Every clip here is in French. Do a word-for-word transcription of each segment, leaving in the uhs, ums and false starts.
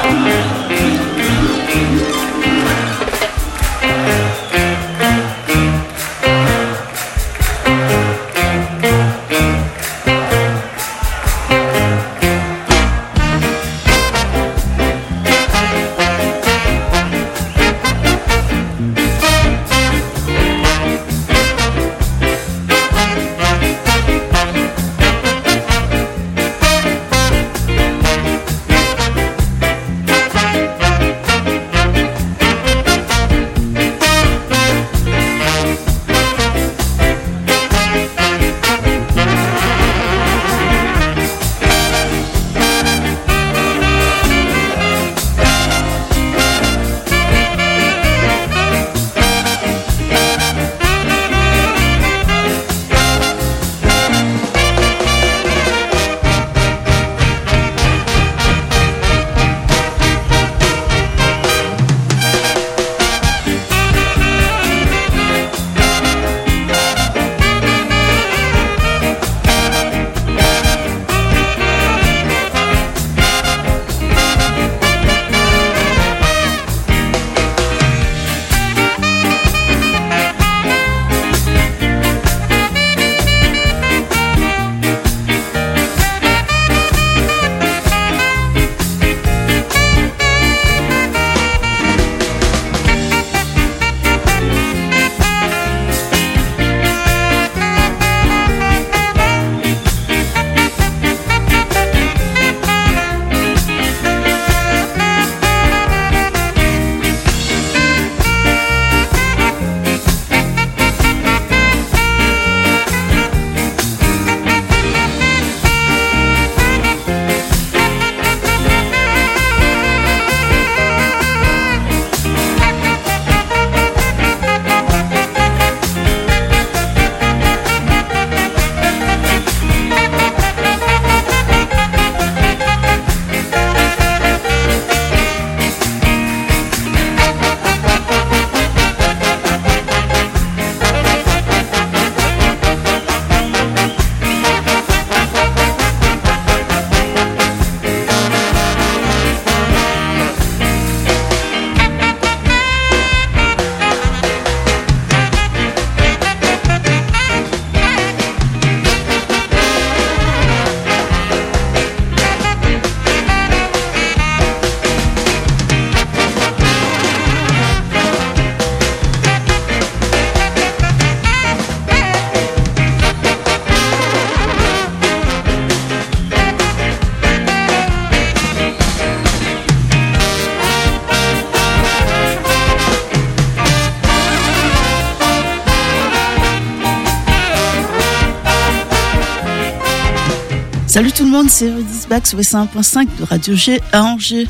Salut tout le monde, c'est Rodisback sur cent un point cinq de Radio G à Angers.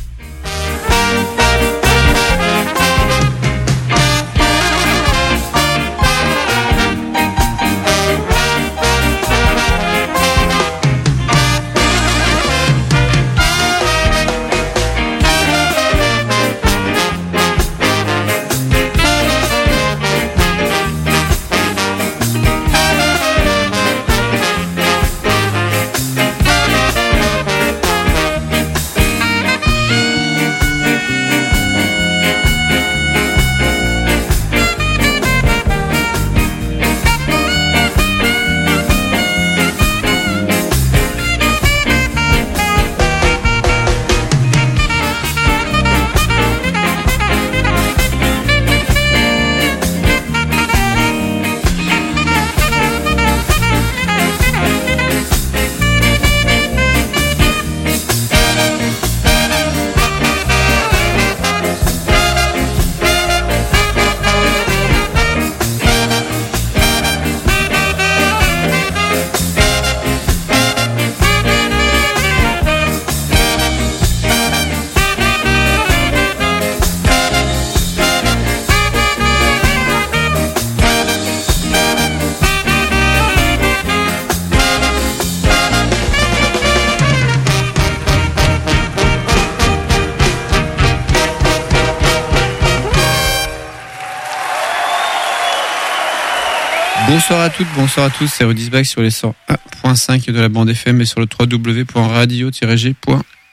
Bonsoir à toutes, bonsoir à tous, c'est Rodisback sur les cent un point cinq de la bande F M et sur le w w w point radio tiret g point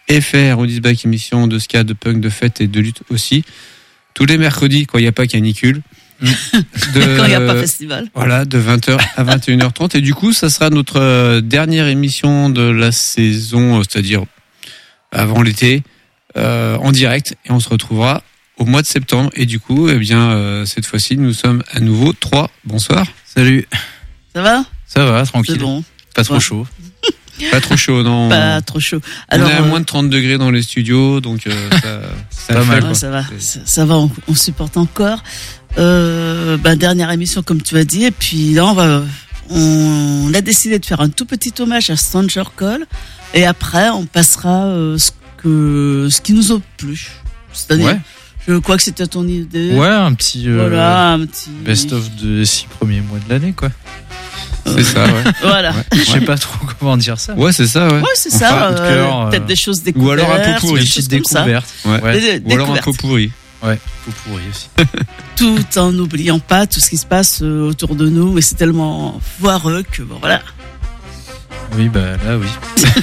F R, Audisback, émission de ska, de punk, de fête et de lutte aussi. Tous les mercredis, quand il n'y a pas canicule. De, quand il n'y a pas festival. Voilà, de vingt heures à vingt et une heures trente. Et du coup, ça sera notre euh, dernière émission de la saison, euh, c'est-à-dire avant l'été, euh, en direct. Et on se retrouvera au mois de septembre. Et du coup, eh bien, euh, cette fois-ci, nous sommes à nouveau trois. Bonsoir. Salut. Ça va ? Ça va, tranquille. C'est bon. Pas trop ouais. chaud. Pas trop chaud, non. Pas trop chaud. Alors, on est à euh... moins de trente degrés dans les studios, donc euh, ça, ça, pas mal, ouais, ça va. Ça, ça va, on, on supporte encore. Euh, bah, dernière émission, comme tu as dit, et puis là, on va, on a décidé de faire un tout petit hommage à Stranger Call, et après, on passera euh, ce que, ce qui nous a plu. C'est-à-dire, ouais. Je crois que c'était ton idée. Ouais, un petit, euh, voilà, un petit best-of des six premiers mois de l'année, quoi. C'est ça, ouais. Voilà. Ouais. Je sais pas trop comment dire ça. Ouais, c'est ça, ouais. Ouais, c'est enfin, ça. Euh, cœur, euh... peut-être des choses découvertes. Ou alors un pot pourri. Des petites découvertes. Ouais. Ouais. Des, Ou alors un pot pourri. Ouais, pot pourri aussi. Tout en n'oubliant pas tout ce qui se passe autour de nous, mais c'est tellement foireux que bon, voilà. Oui, bah là, oui.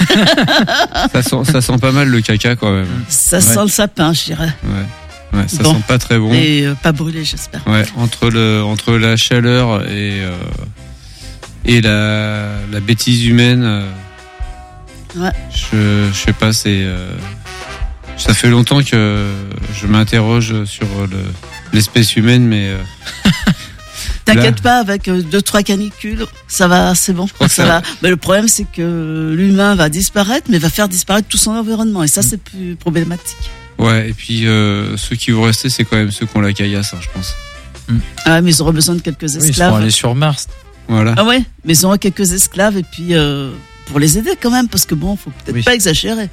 ça, sent, ça sent pas mal le caca, quand même. Ça ouais. sent le sapin, je dirais. Ouais. Ouais, ça bon. sent pas très bon. Et euh, pas brûlé, j'espère. Ouais, entre, le, entre la chaleur et, euh, et la, la bêtise humaine, euh, ouais. je, je sais pas, c'est. Euh, ça fait longtemps que je m'interroge sur le, l'espèce humaine, mais. Euh, T'inquiète pas, avec deux, trois canicules, ça va, c'est bon. Ça, ça va. Mais le problème, c'est que l'humain va disparaître, mais va faire disparaître tout son environnement. Et ça, c'est plus problématique. Ouais, et puis euh, ceux qui vont rester, c'est quand même ceux qui ont la caillasse, hein, je pense. Mm. Ah, mais ils auront besoin de quelques esclaves. Oui, ils seront allés sur Mars. Voilà. Ah ouais, mais ils auront quelques esclaves, et puis euh, pour les aider quand même, parce que bon, faut peut-être oui. pas exagérer.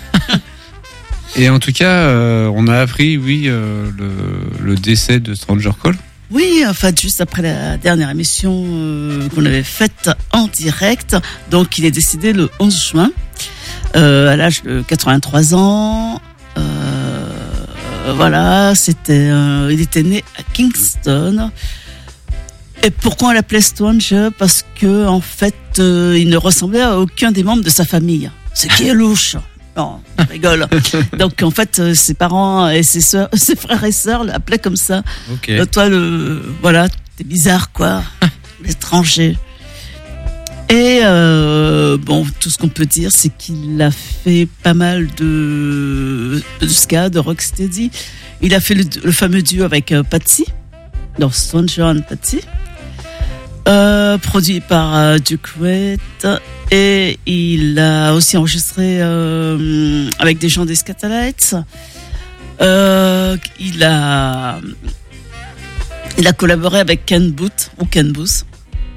Et en tout cas, euh, on a appris, oui, euh, le, le décès de Stranger Call. Oui, en fait, juste après la dernière émission euh, qu'on avait faite en direct. Donc, il est décédé le onze juin, euh, à l'âge de quatre-vingt-trois ans. Euh, voilà, c'était, euh, il était né à Kingston. Et pourquoi on l'appelait Stranger ? Parce que, en fait, euh, il ne ressemblait à aucun des membres de sa famille. Ce qui est louche. Non, on rigole. Donc en fait, euh, ses parents et ses sœurs, ses frères et sœurs l'appelaient comme ça. Ok. Euh, toi, le, voilà, t'es bizarre quoi, l'étranger. Et euh, bon, tout ce qu'on peut dire, c'est qu'il a fait pas mal de, de ska, de rocksteady. Il a fait le, le fameux duo avec euh, Patsy, dans Stranger and Patsy, euh, produit par euh, Duke Reid. Et il a aussi enregistré euh, avec des gens des Scatalites. Euh, il a il a collaboré avec Ken Booth ou Ken Booth.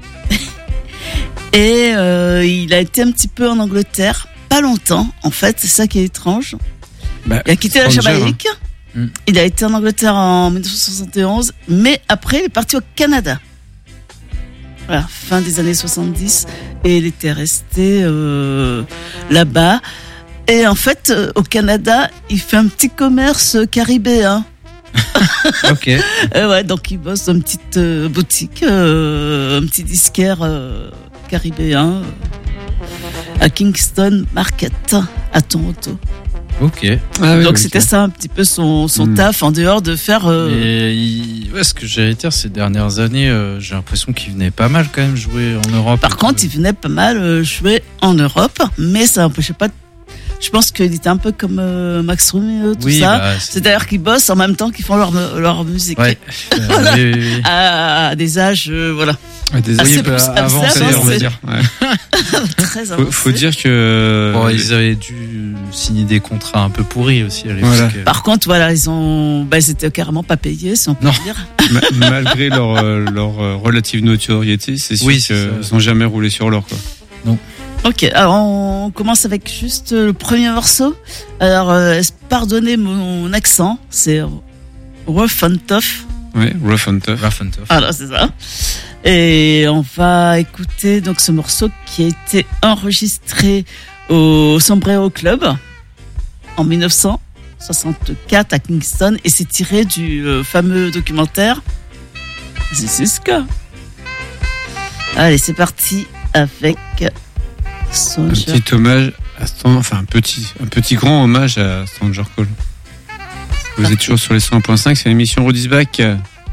Et euh, il a été un petit peu en Angleterre, pas longtemps en fait, c'est ça qui est étrange. Bah, il a quitté la Jamaïque. Hein. Il a été en Angleterre en dix-neuf cent soixante et onze, mais après il est parti au Canada. Voilà, fin des années soixante-dix, et il était resté euh, là-bas. Et en fait, euh, au Canada, il fait un petit commerce caribéen. Ok. Et ouais, donc il bosse dans une petite euh, boutique, euh, un petit disquaire euh, caribéen euh, à Kingston Market, à Toronto. Ok. Ah oui, donc okay. C'était ça un petit peu son, son mmh. taf en dehors de faire. Euh... Et il... ouais, ce que j'allais dire ces dernières années, euh, j'ai l'impression qu'il venait pas mal quand même jouer en Europe. Par contre, il venait pas mal euh, jouer en Europe, mais ça n'empêchait pas. De... Je pense qu'il était un peu comme euh, Max Romeo, tout oui, ça. Bah, c'est... C'est-à-dire qu'ils bossent en même temps qu'ils font leur leur musique. Ouais. Voilà. oui, oui, oui. À, à des âges, euh, voilà. Ouais, des assez bah, avancés, on va dire. Ouais. Très avancé. Faut, faut dire que bon, ils avaient dû signer des contrats un peu pourris aussi à l'époque. Voilà. Par contre, voilà, ils ont, bah, ils étaient carrément pas payés, si on peut non. dire. Ma- malgré leur euh, leur euh, relative notoriété, c'est sûr oui, qu'ils n'ont jamais roulé sur l'or, quoi. Non. Ok, alors on commence avec juste le premier morceau. Alors, euh, pardonnez mon accent, c'est Rough and Tough. Oui, Rough and Tough. Rough and Tough. Alors, c'est ça. Et on va écouter donc ce morceau qui a été enregistré au Sombrero Club en dix-neuf cent soixante-quatre à Kingston, et c'est tiré du euh, fameux documentaire This Is Ska. Allez, c'est parti avec un petit hommage à Stan- enfin un petit, un petit grand hommage à Stranger Call. Vous Parfait. êtes toujours sur les cent un point cinq, c'est l'émission Rodisback.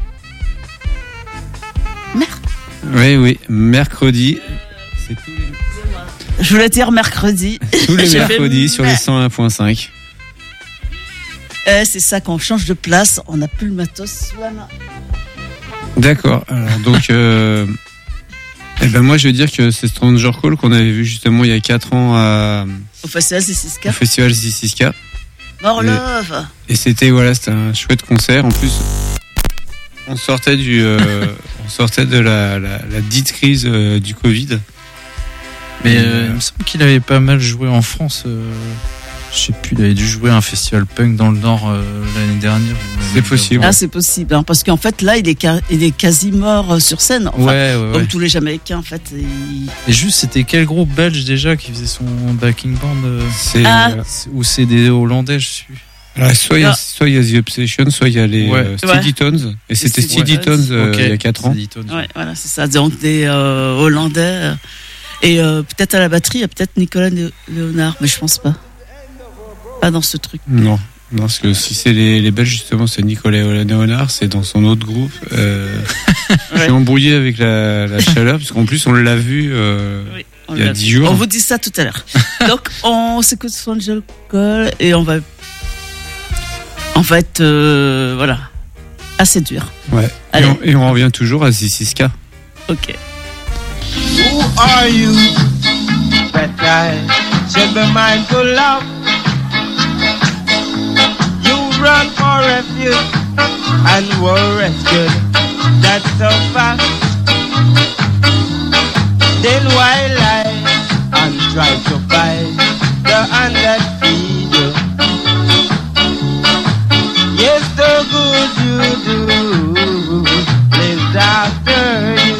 Merde. Oui, oui, mercredi. C'est tous les, Je voulais dire mercredi. tous les J'ai fait mercredis sur les merde. cent un point cinq. Eh, c'est ça, quand on change de place, on n'a plus le matos sous la main. D'accord. Alors donc, euh, eh ben moi je veux dire que c'est Stranger Call qu'on avait vu justement il y a quatre ans à, Au festival C six K. au festival Z six K. More Mais- love. Et c'était voilà, c'était un chouette concert. En plus, on sortait du, euh, on sortait de la, la, la dite crise euh, du Covid. Mais Et, euh, euh, il me semble qu'il avait pas mal joué en France. euh, je sais plus, il avait dû jouer à un festival punk dans le Nord euh, l'année dernière. ou l'année C'est possible. Ah, c'est possible, hein, parce qu'en fait, là, il est, ca- il est quasi mort euh, sur scène. Enfin, Ouais, ouais, Comme ouais. tous les Jamaïcains, en fait. il- Et juste, c'était quel groupe belge déjà qui faisait son backing band euh, C'est Ah. euh, c'est- Ou c'est des Hollandais, je suis. alors, soit il y a Ah. soit il y a The Obsession, soit il y a les Ouais. euh, Steady Tones. Et c'était Steady Steady Tones. Tones euh, Ok, il y a quatre ans. c'est des Tones. Ouais, voilà, c'est ça. Donc, des euh, Hollandais. euh, et euh, peut-être à la batterie, il y a peut-être Nicolas Lé- Léonard, mais je pense pas. Pas dans ce truc. Non. Non, parce que si c'est les, les Belges, justement, c'est Nicolas Léonard, c'est dans son autre groupe. Euh, Je suis Ouais. embrouillé avec la, la chaleur, parce qu'en plus, on l'a vu euh, Oui, on il y a l'a dix vu. jours. On vous dit ça tout à l'heure. Donc, on s'écoute Stranger Call et on va. On va être. euh, voilà. Assez dur. Ouais. Et Allez. on, et on revient toujours à Z six K. Ok. Who are you that I should be mindful of? You run for refuge and were rescued. That's so fast. Then why lie and try to fight the hand that feed you? Yes, the good you do lives after you.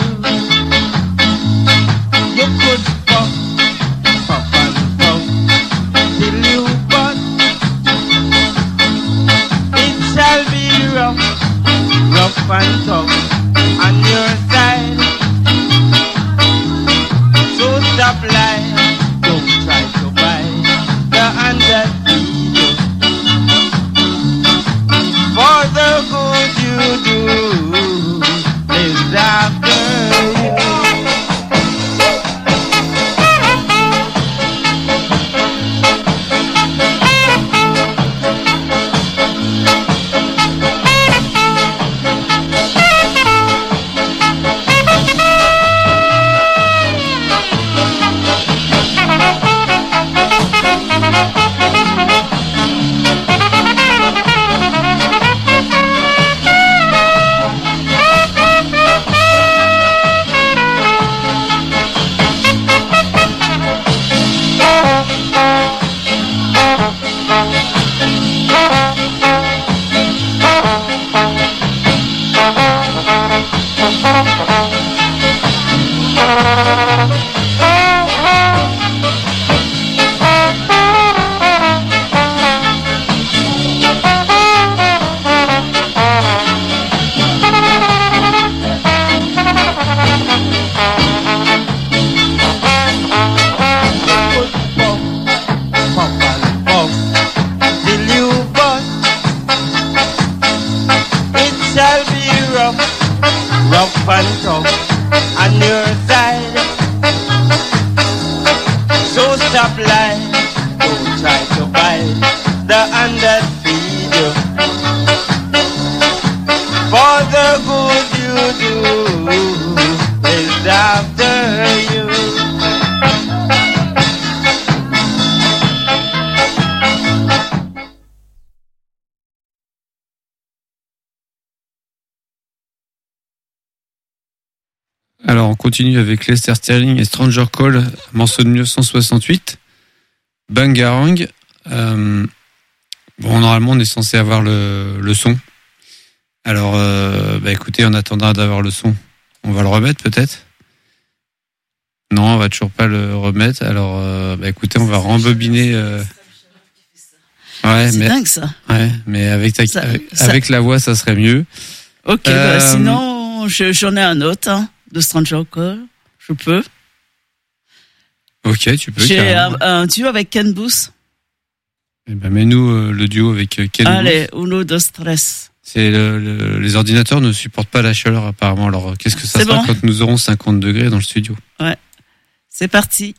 You could puff, puff and puff till you bust. It shall be rough, rough and tough on your side. So stop lying, don't try to buy the hand that feed you. For the good you do is after you. Rough and tough on your side. So stop lying, don't try to bite the hand that feed you. For the good you do is after you. Alors, on continue avec Lester Sterling et Stranger Call, morceau de mille neuf cent soixante-huit. Bangarang. Euh, bon, normalement, on est censé avoir le, le son. Alors, euh, bah, écoutez, en attendant d'avoir le son, on va le remettre peut-être. Non, on va toujours pas le remettre. Alors, euh, bah, écoutez, on va rembobiner. Euh... Ouais, C'est mais dingue ça. ouais, mais avec ta, Ça- avec, ça- avec la voix, ça serait mieux. Ok, Euh, bah, sinon, je- j'en ai un autre hein, de Stranger Call. Je peux. Ok, tu peux. J'ai un, carrément. un duo avec Ken Booth. Eh ben, mets-nous euh, le duo avec euh, Ken Booth. Allez, uno, dos, tres. C'est le, le- les ordinateurs ne supportent pas la chaleur apparemment. Alors qu'est-ce que ça C'est sera bon. quand nous aurons cinquante degrés dans le studio? C'est parti.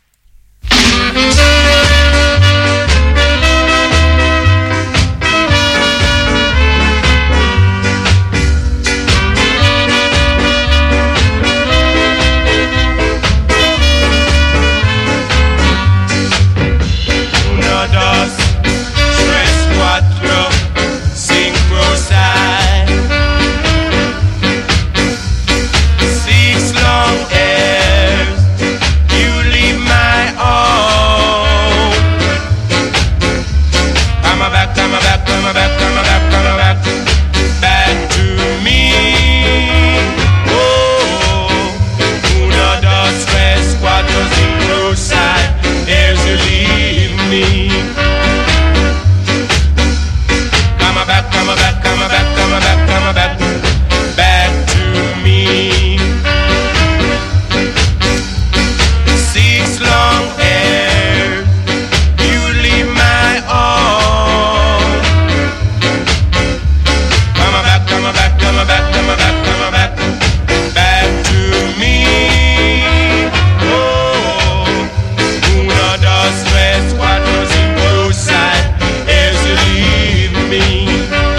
Uno, dos, tres, cuatro, cinco, seis. Six long years, you leave my own. Come back, come back, come back, come back, come back, back to me. Oh, uno, dos, tres, cuatro, cinco, seis. Years you leave me. Come back, come back, come back, come back, come back, back to me. Six long years, you leave my own. Come back, come back, come back, come back, come back, back to me. Oh, uno, dos, tres, cuatro, cinco, seis. Years you leave me.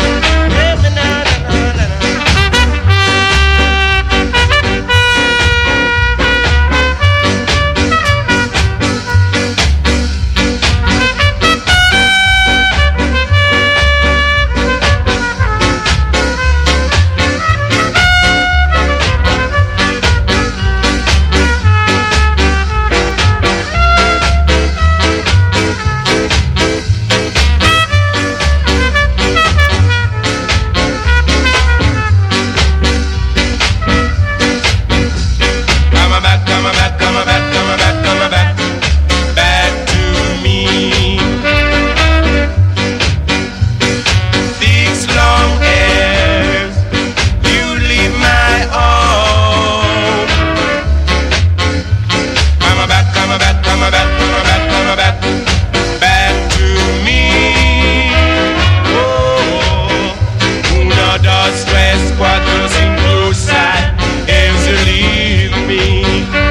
Come back, come back, come back, come back, come back, back to me. Six long years, you leave my own. Come back, come back, come back, come back, come back, back to me. Oh, uno, dos, tres, cuatro, cinco, seis. Years you leave me.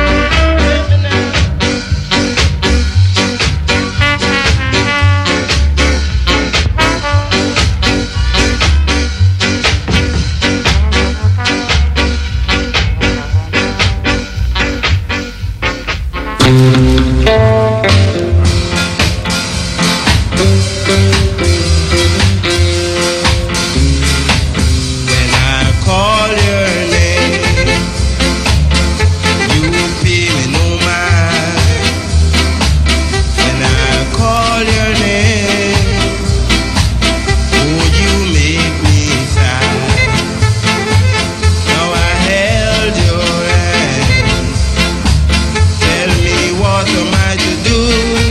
When I call your name, you pay me no mind. When I call your name, oh, you make me sigh. Now I held your hand. Tell me what am I to do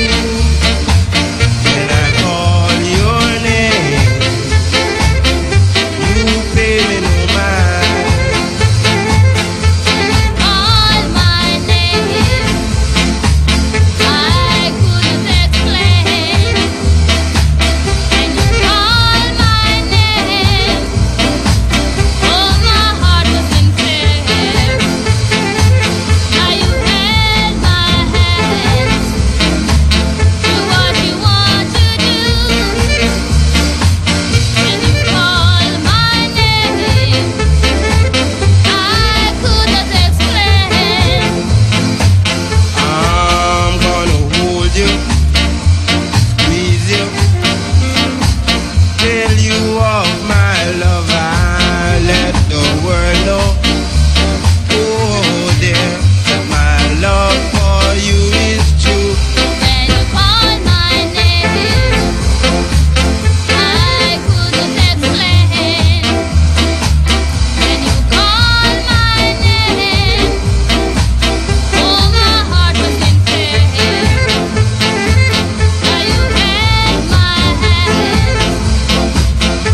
when I call your name? You pay me no mind. Call my name, I couldn't explain. When you call my name, oh, my heart was in fear. Now you held my hands, do what you want to do. When you call my name, I couldn't explain. I'm gonna hold you, squeeze you, tell you of my love. I let the world know. Oh dear, my love for you is true. When you call my name, I couldn't explain. When you call my name, oh, my heart was in fear. Now you held my hand,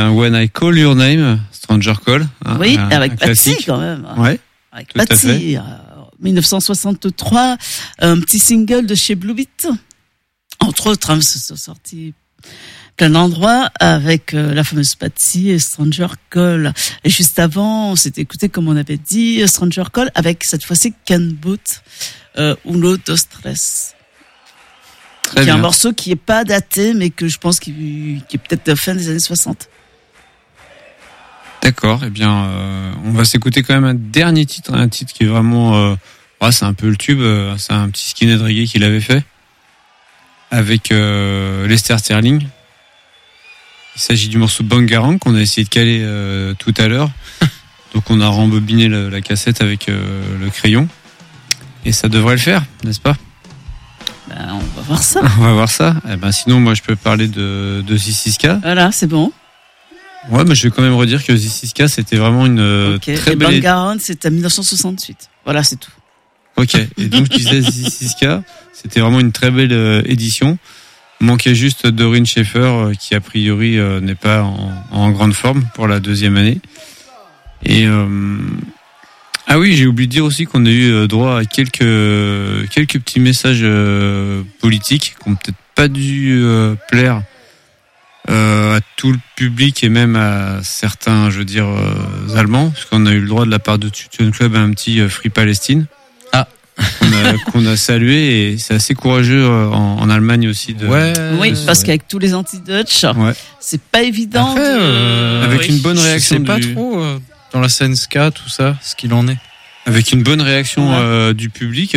un When I Call Your Name, Stranger Call. Hein, Oui, un, avec un Patsy classique. quand même. Ouais. Avec tout à Patsy. euh, dix-neuf cent soixante-trois, un petit single de chez Blue Beat. Entre autres, hein, se sont sortis plein d'endroits avec euh, la fameuse Patsy et Stranger Call. Et juste avant, on s'était écouté, comme on avait dit, Stranger Call avec cette fois-ci Ken Booth, euh, Uno Dos Tres. Très Qui est bien. un morceau qui est pas daté, mais que je pense qu'il qui est peut-être de fin des années soixante. D'accord. Eh bien, euh, on va s'écouter quand même un dernier titre, un titre qui est vraiment, euh, ouais, c'est un peu le tube. euh, C'est un petit skinhead reggae qu'il avait fait avec euh, Lester Sterling. Il s'agit du morceau Bangarang qu'on a essayé de caler euh, tout à l'heure. Donc on a rembobiné le- la cassette avec euh, le crayon et ça devrait le faire, n'est-ce pas? Ben, on va voir ça. On va voir ça. Eh ben sinon, moi, je peux parler de de Ziziska. Voilà, c'est bon. Ouais, mais je vais quand même redire que Ziziska, c'était vraiment une euh, Ok. très Et belle. Bangarang, c'est à dix-neuf cent soixante-huit. Voilà, c'est tout. Ok. Et donc je disais Ziziska, c'était vraiment une très belle euh, édition. Manquait juste Doreen Schaeffer, euh, qui a priori euh, n'est pas en, en grande forme pour la deuxième année. Et euh, ah oui, j'ai oublié de dire aussi qu'on a eu euh, droit à quelques quelques petits messages euh, politiques qui ont peut-être pas dû euh, plaire euh, à tout le public et même à certains, je veux dire, euh, Allemands, parce qu'on a eu le droit de la part de Tution Club à un petit euh, Free Palestine. Ah. Qu'on a, qu'on a salué, et c'est assez courageux euh, en, en Allemagne aussi. De, Ouais. Oui, Euh, parce ouais. qu'avec tous les anti-Dutch, Ouais. c'est pas évident. Après, de... euh, Avec Oui. une bonne Je réaction sais pas du- trop euh, dans la scène ska, tout ça, ce qu'il en est. Avec une bonne réaction Ouais. euh, du public.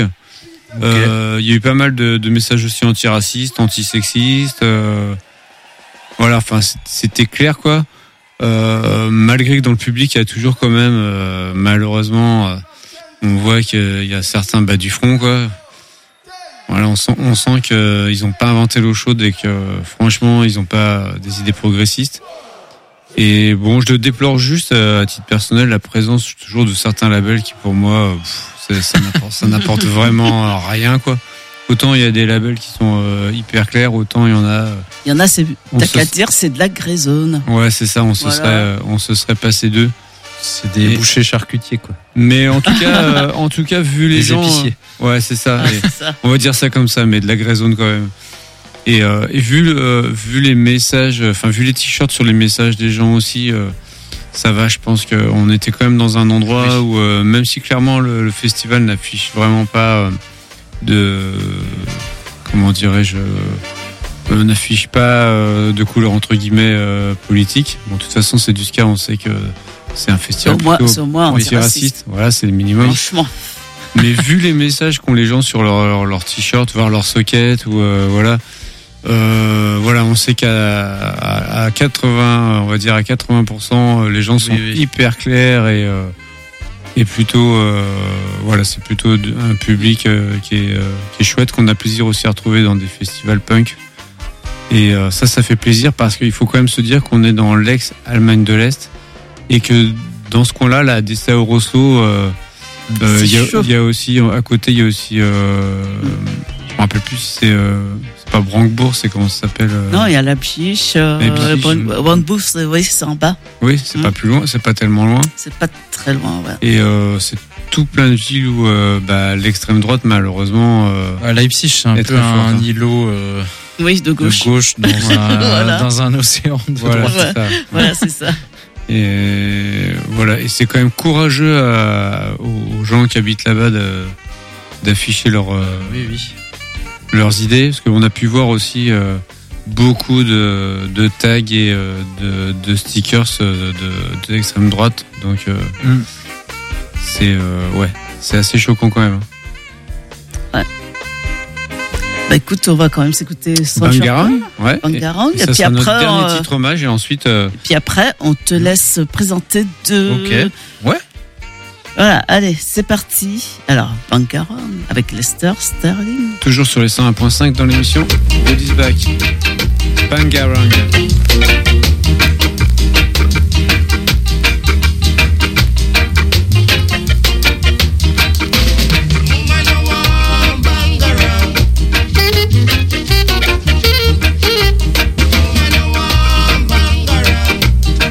Euh, Il y a eu pas mal de, de messages aussi antiracistes, antisexistes. Euh, voilà, enfin, c- c'était clair, quoi. Euh, malgré que dans le public, il y a toujours quand même, euh, malheureusement, euh, on voit qu'il y a certains bas du front, quoi. Voilà, on sent, on sent qu'ils ont pas inventé l'eau chaude et que, franchement, ils ont pas des idées progressistes. Et bon, je le déplore juste euh, à titre personnel, la présence toujours de certains labels qui, pour moi, euh, pff, ça, ça n'apporte, ça n'apporte vraiment euh, rien, quoi. Autant il y a des labels qui sont euh, hyper clairs, autant il y en a. euh, Il y en a, c'est, On t'as se- qu'à dire, c'est de la grey zone. Ouais, c'est ça. On se Voilà. serait, euh, on se serait passé d'eux. C'est des Et- bouchers charcutiers, quoi. Mais en tout cas, euh, en tout cas, vu les Des gens, épiciers. euh, ouais, c'est ça. Ah, Et c'est ça. on va dire ça comme ça, mais de la grey zone quand même. Et, euh, et vu, le, euh, vu les messages, enfin vu les t-shirts sur les messages des gens aussi, euh, ça va. Je pense qu'on était quand même dans un endroit Oui. où, euh, même si clairement le, le festival n'affiche vraiment pas euh, de, comment dirais-je, euh, n'affiche pas euh, de couleur entre guillemets euh, politique. Bon, de toute façon, c'est du ska, on sait que c'est un C'est festival au moins, plutôt c'est au moins antiraciste. antiraciste. Voilà, c'est le minimum. Franchement. Mais vu les messages qu'ont les gens sur leur, leur, leur t-shirt, voire leur socket, ou euh, voilà, euh, voilà, on sait qu'à à, à quatre-vingts, on va dire à quatre-vingts pour cent, les gens sont Oui, oui. hyper clairs et euh, et plutôt, euh, voilà, c'est plutôt de- un public euh, qui est euh, qui est chouette, qu'on a plaisir aussi à retrouver dans des festivals punk. Et euh, ça, ça fait plaisir parce qu'il faut quand même se dire qu'on est dans l'ex-Allemagne de l'Est et que dans ce coin-là, la D C A Rosso, euh, euh, C'est il y, a- chaud. il y a aussi à côté, il y a aussi, euh, je me rappelle plus si c'est, euh, c'est pas Brankbourg, c'est comment ça s'appelle euh, Non, il y a la Biche, euh, La Biche. Brandebourg, c'est, oui, c'est en bas. Oui, c'est Mm. pas plus loin, c'est pas tellement loin. C'est pas très loin, ouais. Et euh, c'est tout plein de villes où euh, bah, l'extrême droite, malheureusement, euh, À Leipzig, c'est un Et peu très fort, un hein. îlot euh, Oui, de de gauche. gauche dans, un, Voilà. dans un océan de voilà, droite. c'est ça. Voilà, c'est ça. Et voilà, et c'est quand même courageux à- aux aux gens qui habitent là-bas de- d'afficher leur, euh, Oui, oui. leurs idées, parce qu'on a pu voir aussi euh, beaucoup de, de tags et euh, de, de stickers euh, de, de l'extrême droite, donc euh, Mm. c'est euh, ouais, c'est assez choquant quand même. Bah écoute, on va quand même s'écouter Stranger Bangarang, Call. ouais. Bangarang. Et Et, ça puis sera notre après, dernier euh, titre hommage, et ensuite euh, et puis après, on te laisse présenter deux. Ok. Ouais. Voilà, allez, c'est parti. Alors, Bangarang avec Lester Sterling. toujours sur les cent un point cinq dans l'émission Goodies Back. Bangarang. Bangarang.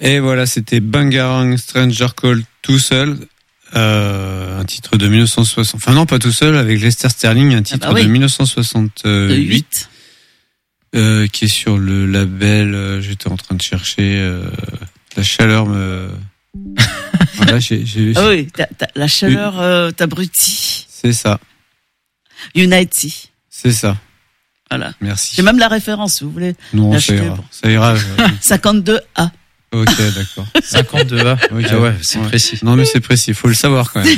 Et voilà, c'était Bangarang Stranger Call tout seul. Euh, un titre de mille neuf cent soixante. Enfin non, pas tout seul, avec Lester Sterling, un titre ah bah oui. de mille neuf cent soixante-huit. Euh, qui est sur le label, euh, j'étais en train de chercher, euh, La Chaleur me... voilà, j'ai, j'ai... Ah oui, t'as, t'as, la chaleur euh, t'abrutit. C'est ça. Unity. C'est ça. Voilà. Merci. J'ai même la référence, si vous voulez. Non, ça l'acheter ira. pour- Ça ira. je- cinquante-deux A. Ok, d'accord. cinquante-deux A. Ok. Ah ouais, c'est Ouais. précis. Non, mais c'est précis, faut le savoir quand même.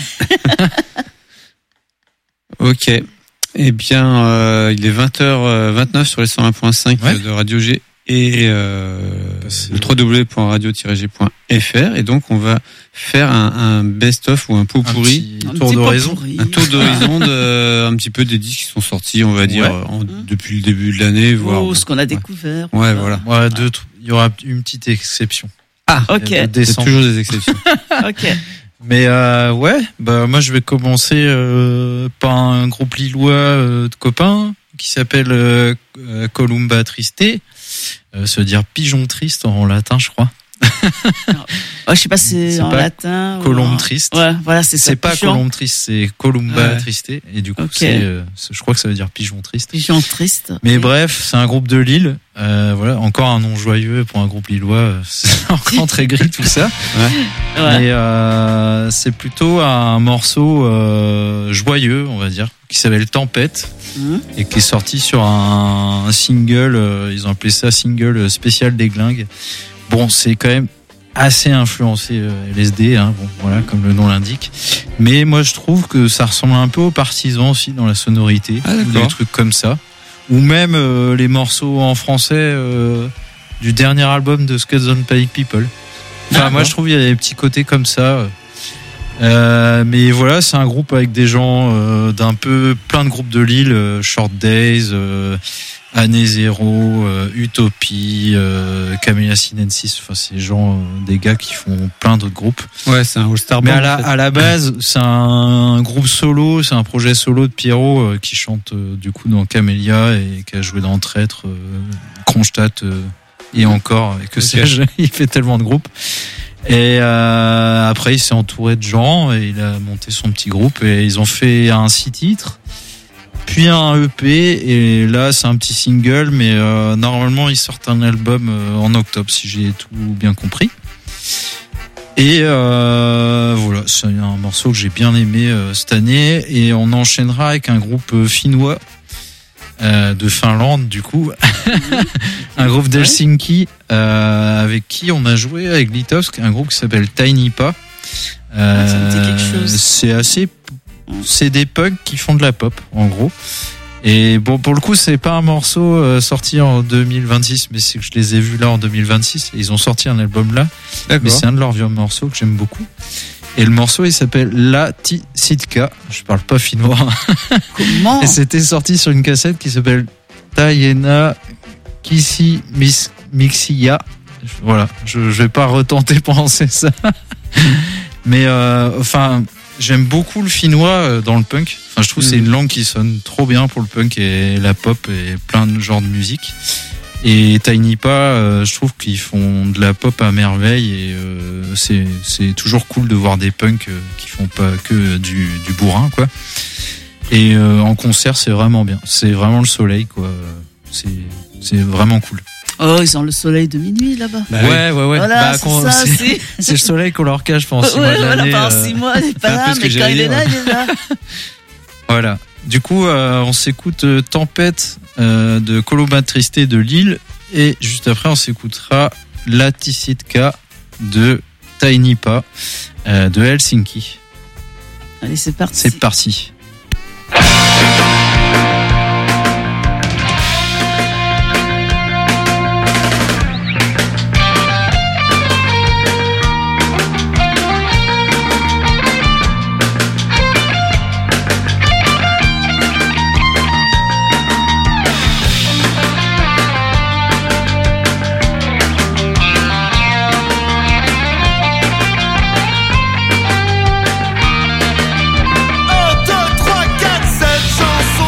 Ok. Eh bien, euh, il est vingt heures vingt-neuf sur les cent un point cinq Ouais. de Radio G et euh, C'est- le w w w point radio tiret g point f r. Et donc, on va faire un, un best-of ou un pot Un pourri, petit Un tour petit d'horizon. pot-pourri. un tour d'horizon de, un petit peu des disques qui sont sortis, on va dire, Ouais. en- depuis le début de l'année, voire. Oh, ce qu'on a découvert. Ouais, voilà. Ouais, deux, tr- il y aura une petite exception. Ah, Ok, De c'est décembre. toujours des exceptions. ok. Mais euh, ouais, bah moi je vais commencer euh, par un groupe lillois euh, de copains qui s'appelle euh, euh, Columba Triste, euh, ça veut dire pigeon triste en latin, je crois. Oh, je sais pas si c'est C'est en pas latin. ou Colombe en- triste. Ouais, voilà, c'est ça. C'est pas pigeon. Colombe triste, c'est Columba Ouais. Triste, et du coup Ok. c'est, euh, c'est- je crois que ça veut dire pigeon triste. Pigeon triste. Mais bref, c'est un groupe de Lille. Euh, voilà, encore un nom joyeux pour un groupe lillois. euh, C'est encore très gris tout ça. Ouais. Mais euh, c'est plutôt un morceau euh, joyeux, on va dire, qui s'appelle Tempête Hum. et qui est sorti sur un, un single. euh, ils ont appelé ça single spécial des Glingues. Bon, c'est quand même assez influencé euh, L S D, hein, bon, voilà, comme le nom l'indique. Mais moi, je trouve que ça ressemble un peu aux Partisans aussi dans la sonorité, Ah, ou d'accord. des trucs comme ça, ou même euh, les morceaux en français euh, du dernier album de Scuds on Pike People. Enfin, Ah, moi, bon. je trouve il y a des petits côtés comme ça. Euh, mais voilà, c'est un groupe avec des gens euh, d'un peu plein de groupes de Lille, euh, Short Days, euh, Année Zéro, euh, Utopie, euh, Camellia Sinensis. Enfin, c'est gens, euh, des gars qui font plein d'autres groupes. Ouais, c'est un All-Star Mais Band. à la, en fait. à la base, c'est un groupe solo, c'est un projet solo de Pierrot euh, qui chante euh, du coup dans Camellia et qui a joué dans Traître, euh, Kronstadt euh, et encore, et que Ok. sais-je, il fait tellement de groupes. Et euh, après, il s'est entouré de gens et il a monté son petit groupe et ils ont fait un six titres, puis un E P et là c'est un petit single, mais euh, normalement ils sortent un album euh, en octobre si j'ai tout bien compris. Et euh, voilà, c'est un morceau que j'ai bien aimé euh, cette année et on enchaînera avec un groupe euh, finnois euh, de Finlande du coup, un groupe d'Helsinki euh, avec qui on a joué avec Litovsk, un groupe qui s'appelle Tiny Pa. Ah, ça me dit quelque chose. C'est assez, c'est des punks qui font de la pop en gros. Et bon, pour le coup, c'est pas un morceau euh, sorti en deux mille vingt-six, mais c'est que je les ai vus là en deux mille vingt-six. Et ils ont sorti un album là, mais D'accord. c'est un de leurs vieux morceaux que j'aime beaucoup. Et le morceau, il s'appelle Lati Sitka. Je parle pas finnois. Comment Et c'était sorti sur une cassette qui s'appelle Tayena Kisi Mis- Mixia. Voilà, je, je vais pas retenter penser ça. Mais euh, enfin, j'aime beaucoup le finnois euh, dans le punk. Enfin, je trouve que c'est Mhm. une langue qui sonne trop bien pour le punk et la pop et plein de genres de musique. Et Tiny Pa, euh, je trouve qu'ils font de la pop à merveille et euh, c'est c'est toujours cool de voir des punks euh, qui font pas que du du bourrin quoi. Et euh, en concert, c'est vraiment bien. C'est vraiment le soleil quoi. C'est c'est vraiment cool. Oh, ils ont le soleil de minuit là-bas. Bah oui. ouais ouais ouais. Voilà, Bah, c'est qu'on- ça, c'est- c'est. c'est le soleil qu'on leur cache pendant six mois Ouais, de voilà, l'année. pendant euh, six mois, il est c'est un pas peu là, ce mais que quand j'allais il est dire. là, il est là. Voilà. Du coup, euh, on s'écoute euh, Tempête euh, de Columba Triste de Lille et juste après, on s'écoutera Latisitka de Tiny Pa euh, de Helsinki. Allez, c'est parti. C'est parti. un, deux, trois, quatre, sept chansons.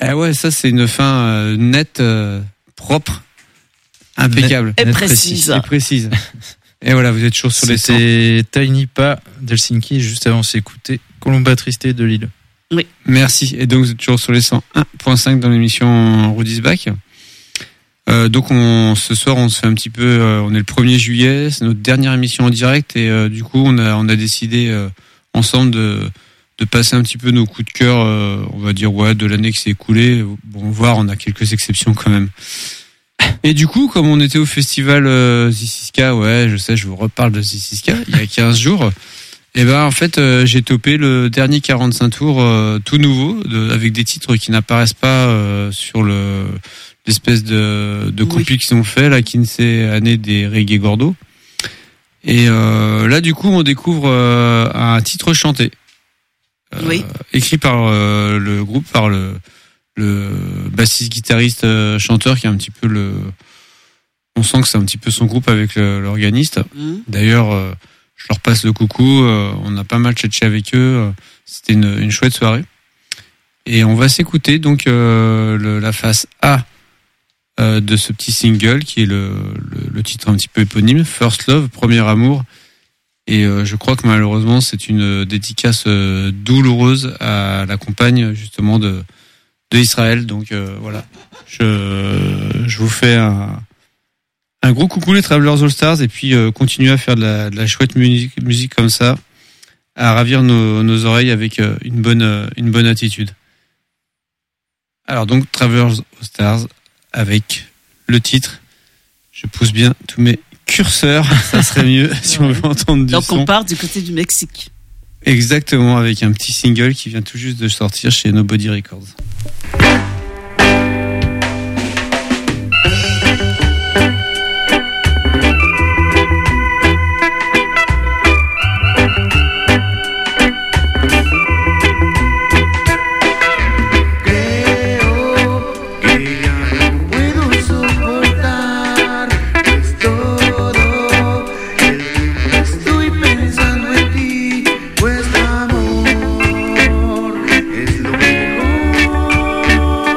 Eh ouais, ça c'est une fin euh, nette, euh, propre, impeccable. Et Net, précise. Et précise. Et voilà, vous êtes chaud sur les sons. C'était Tiny Pa d'Helsinki, et juste avant c'est écouté Colomba Triste de Lille. Merci. Et donc vous êtes toujours sur les cent un virgule cinq dans l'émission Rudy's Back. Euh, donc on, ce soir on se fait un petit peu, euh, on est le premier juillet, c'est notre dernière émission en direct et euh, du coup on a on a décidé euh, ensemble de de passer un petit peu nos coups de cœur, euh, on va dire ouais de l'année qui s'est écoulée. Bon, voir on a quelques exceptions quand même. Et du coup comme on était au festival euh, Ziziska, ouais je sais je vous reparle de Ziziska il y a quinze jours. Et ben en fait euh, j'ai topé le dernier quarante-cinq tours euh, tout nouveau de, avec des titres qui n'apparaissent pas euh, sur le l'espèce de de compil Oui. qu'ils ont fait la Kinsey année des reggae Gordo. Et euh, là du coup on découvre euh, un titre chanté. Euh, Oui. Écrit par euh, le groupe par le le bassiste guitariste euh, chanteur qui est un petit peu le on sent que c'est un petit peu son groupe avec le, l'organiste. Mmh. D'ailleurs euh, je leur passe le coucou, euh, on a pas mal tchatché avec eux, euh, c'était une, une chouette soirée. Et on va s'écouter donc euh, le, la face A euh, de ce petit single qui est le, le, le titre un petit peu éponyme, First Love, Premier Amour. Et euh, je crois que malheureusement c'est une dédicace euh, douloureuse à la compagne justement de, de Israël. Donc euh, voilà, je, je vous fais un... Un gros coucou les Travelers All Stars et puis euh, continuez à faire de la, de la chouette musique, musique comme ça, à ravir nos, nos oreilles avec euh, une bonne euh, une bonne attitude. Alors donc Travelers All Stars avec le titre. Je pousse bien tous mes curseurs, ça serait mieux si on veut entendre du Donc son. on part du côté du Mexique. Exactement, avec un petit single qui vient tout juste de sortir chez Nobody Records. Pues amor es lo mejor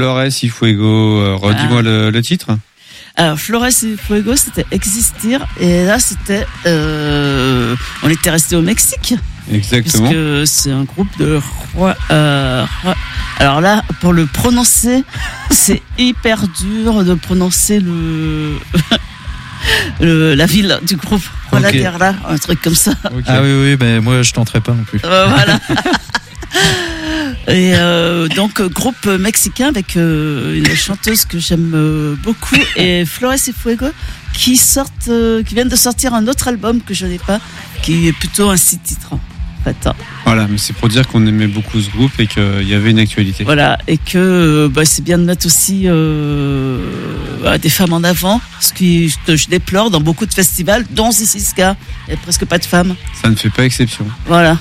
Flores y Fuego, euh, redis-moi Ah. le, le titre. Alors, Flores y Fuego, c'était Existir. Et là, c'était. Euh, on était resté au Mexique. Exactement. Puisque c'est un groupe de. Roi- Euh, Roi- alors là, pour le prononcer, c'est hyper dur de prononcer le. le la ville du groupe. Voilà, Ok. là, un truc comme ça. Ok. Ah oui, oui, mais moi je tenterai pas non plus. Euh, voilà. Et euh, donc euh, groupe mexicain avec euh, une chanteuse que j'aime euh, beaucoup et Flores y Fuego qui sortent, euh, qui viennent de sortir un autre album que je n'ai pas, qui est plutôt un six titres. En fait, hein. Voilà, mais c'est pour dire qu'on aimait beaucoup ce groupe et qu'il y avait une actualité. Voilà, et que euh, bah, c'est bien de mettre aussi euh, bah, des femmes en avant, ce qui, que je déplore dans beaucoup de festivals, dont Ziziska. Il n'y a presque pas de femmes. Ça ne fait pas exception. Voilà.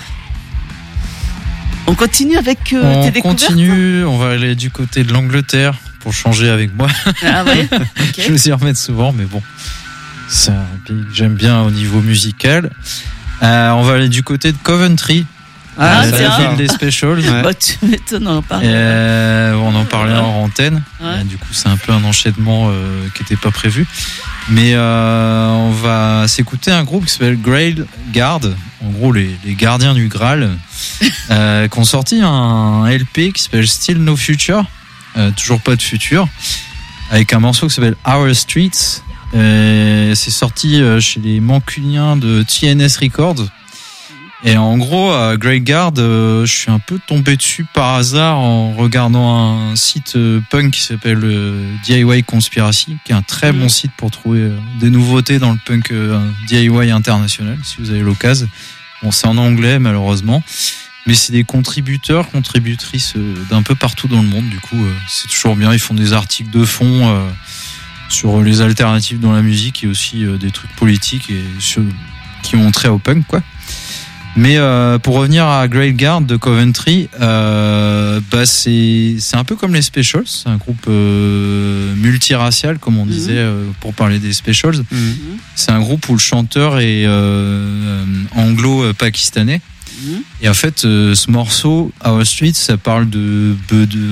On continue avec euh, On tes découvertes. continue, on va aller du côté de l'Angleterre pour changer avec moi. Ah ouais. Ok. Je vais y remettre souvent, mais bon, c'est un pays que j'aime bien au niveau musical. Euh, on va aller du côté de Coventry, Ah, la tiens. ville des Specials. Ouais. Bah, tu m'étonnes, on en parle. Euh, on en parlait en antenne. Ouais. Euh, du coup, c'est un peu un enchaînement euh, qui n'était pas prévu. Mais euh, on va s'écouter un groupe qui s'appelle Grail Guard. En gros, les, les gardiens du Graal, euh, qui ont sorti un L P qui s'appelle Still No Future. Euh, toujours pas de futur. Avec un morceau qui s'appelle Our Streets. Euh, c'est sorti euh, chez les Mancuniens de T N S Records. Et en gros, à Grey Guard, euh, je suis un peu tombé dessus par hasard en regardant un site euh, punk qui s'appelle euh, D I Y Conspiracy, qui est un très bon site pour trouver euh, des nouveautés dans le punk euh, D I Y international, si vous avez l'occasion. Bon, c'est en anglais, malheureusement. Mais c'est des contributeurs, contributrices euh, d'un peu partout dans le monde. Du coup, euh, c'est toujours bien. Ils font des articles de fond euh, sur les alternatives dans la musique et aussi euh, des trucs politiques et sur, qui ont trait au punk, quoi. Mais euh, pour revenir à Grail Guard de Coventry, euh, bah c'est c'est un peu comme les Specials, c'est un groupe euh, multiracial comme on disait euh, pour parler des Specials. Mhm. C'est un groupe où le chanteur est euh, anglo-pakistanais. Mhm. Et en fait, euh, ce morceau, Our Street, ça parle de, de, de,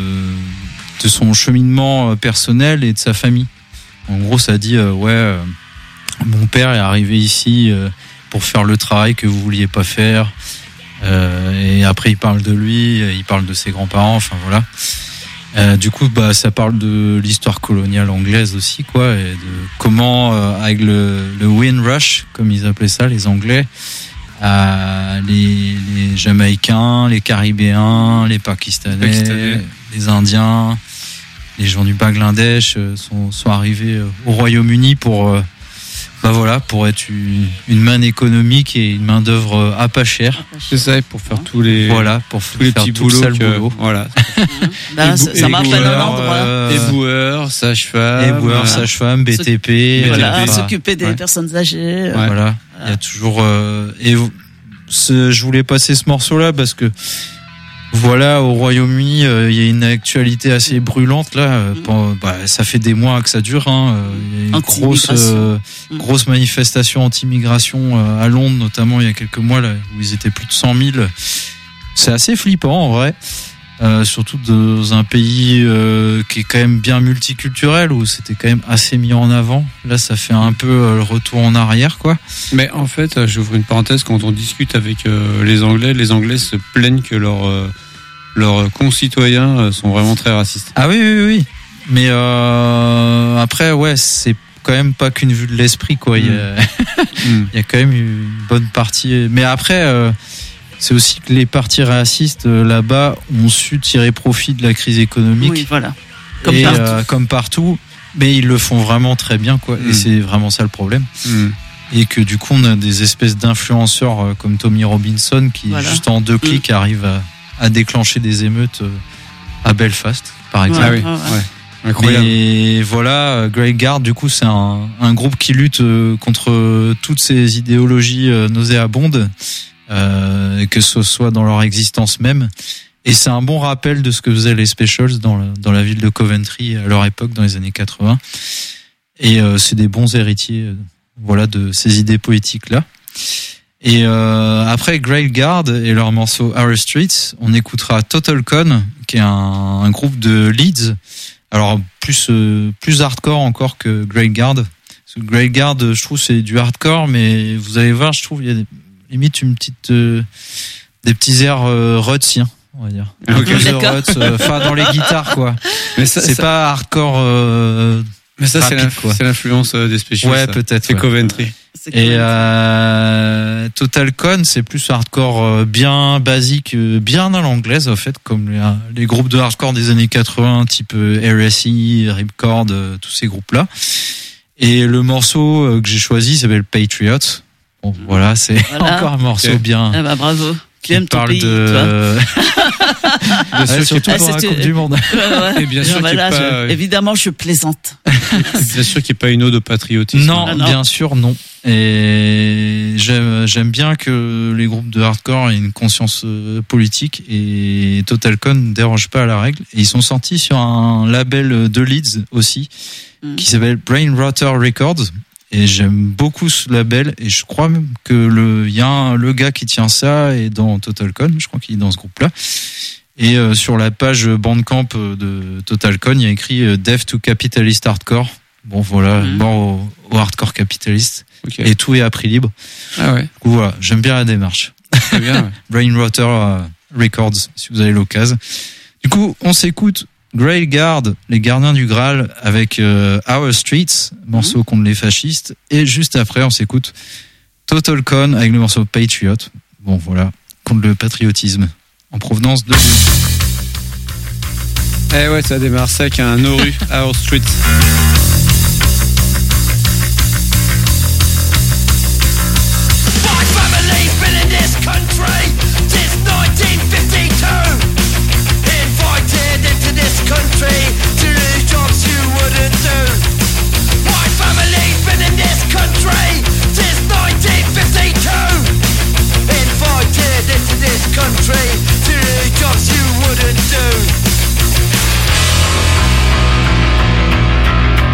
de son cheminement personnel et de sa famille. En gros, ça dit, euh, ouais, euh, mon père est arrivé ici euh, pour faire le travail que vous vouliez pas faire. Euh, et après, il parle de lui, il parle de ses grands-parents, enfin voilà. Euh, du coup, bah, ça parle de l'histoire coloniale anglaise aussi, quoi, et de comment, euh, avec le, le Wind Rush, comme ils appelaient ça, les Anglais, euh, les, les Jamaïcains, les Caribéens, les Pakistanais, Pakistanais. les Indiens, les gens du Bangladesh euh, sont, sont arrivés euh, au Royaume-Uni pour, euh, bah voilà, pour être une, une main économique et une main d'œuvre euh, à pas cher. C'est ça, et pour faire tous les, Voilà, pour tous les faire petits tout le boulots. sale que- boulot. Voilà. Bah, Et ça, bou- ça et marche boueurs, pas dans l'ordre. Voilà. euh, Éboueurs, sage-femme. Éboueurs, euh, sage-femme, B T P. Voilà, euh, s'occuper des ouais. personnes âgées. Ouais. Voilà, il y a toujours euh, et vous- ce- je voulais passer ce morceau-là parce que voilà, au Royaume-Uni, euh, il y a une actualité assez brûlante là. euh, Mm. pen- bah, ça fait des mois que ça dure. Hein, euh, il y a une grosse, Anti-immigration. euh, Mm. grosse manifestation anti-immigration euh, à Londres, notamment il y a quelques mois là, où ils étaient plus de cent mille. C'est assez flippant en vrai. Euh, surtout dans un pays euh, qui est quand même bien multiculturel, où c'était quand même assez mis en avant. Là, ça fait un peu euh, le retour en arrière, quoi. Mais en fait, euh, j'ouvre une parenthèse, quand on discute avec euh, les Anglais, les Anglais se plaignent que leurs euh, leurs concitoyens euh, sont vraiment très racistes. Ah oui, oui, oui. Mais euh, après, ouais, c'est quand même pas qu'une vue de l'esprit, quoi. Il y a, Mm. il y a quand même une bonne partie. Mais après, euh, c'est aussi que les partis racistes euh, là-bas ont su tirer profit de la crise économique. Oui, voilà. Comme et, partout. euh, comme partout. Mais ils le font vraiment très bien, quoi. Mm. Et c'est vraiment ça le problème. Mm. Et que du coup, on a des espèces d'influenceurs euh, comme Tommy Robinson qui, Voilà. juste en deux clics, arrivent à, à déclencher des émeutes euh, à Belfast, par exemple. Ah oui, ouais, ouais. ouais. Incroyable. Mais voilà, Grey Guard, du coup, c'est un, un groupe qui lutte euh, contre toutes ces idéologies euh, nauséabondes, euh, que ce soit dans leur existence même. Et c'est un bon rappel de ce que faisaient les Specials dans la, dans la ville de Coventry à leur époque, dans les années quatre-vingts. Et euh, c'est des bons héritiers, euh, voilà, de ces idées poétiques-là. Et euh, après Grey Guard et leur morceau Our Streets, on écoutera Total Con, qui est un, un groupe de Leeds. Alors plus euh, plus hardcore encore que Grey Guard. Parce que Grey Guard, je trouve c'est du hardcore, mais vous allez voir, je trouve il y a des, limite une petite euh, des petits airs euh, rootsiens, on va dire. Ok. Des D'accord. roots, euh, enfin dans les guitares quoi. Mais ça, C'est ça- pas hardcore. Euh, mais ça, c'est rapide, l'inf- quoi. c'est l'influence euh, des spéciaux. ouais ça. peut-être. C'est ouais. Coventry. C'est Et quand même- euh, Total Con, c'est plus hardcore euh, bien basique, euh, bien à l'anglaise en fait, comme les, les groupes de hardcore des années quatre-vingts, type euh, R S I, Ripcord, euh, tous ces groupes-là. Et le morceau euh, que j'ai choisi s'appelle Patriot. Bon, voilà, c'est Voilà. encore un morceau Ok. bien. Ah bah bravo. Tu qui aimes ton parle pays, toi. de. Bien Ouais, sûr surtout Ah, pour la c'est- Coupe du Monde. Ouais, ouais. Et bien sûr Non, qu'il y voilà, ait pas, je- euh, évidemment, je plaisante. Bien sûr qu'il n'y ait pas une ode au patriotisme. Non, Ah, non. bien sûr, non. Et j'aime, j'aime bien que les groupes de hardcore aient une conscience euh, politique et Total Con ne déroge pas à la règle. Et ils sont sortis sur un label de Leeds aussi, Mm. qui s'appelle Brain Rotter Records. Et j'aime beaucoup ce label et je crois même que le, il y a un, le gars qui tient ça est dans Total Con. Je crois qu'il est dans ce groupe-là. Et euh, sur la page Bandcamp de Total Con, il y a écrit euh, Death to Capitalist Hardcore. Bon, voilà, Mhm. mort au, au hardcore capitaliste. Ok. Et tout est à prix libre. Ah ouais, Du coup, voilà, j'aime bien la démarche. très bien. ouais. Brain Rotter euh, Records, si vous avez l'occasion. Du coup, on s'écoute Grey Guard, les gardiens du Graal, avec euh, Our Streets, morceau contre les fascistes. Et juste après, on s'écoute Total Con avec le morceau Patriot. Bon, voilà, contre le patriotisme en provenance de... Eh ouais, ça démarre sec, un Noru, Our Street. My family's been in this country since nineteen fifty-two. Invited into this country to do jobs you wouldn't do. My family's been in this country since nineteen fifty-two. Invited into this country to do jobs you wouldn't do.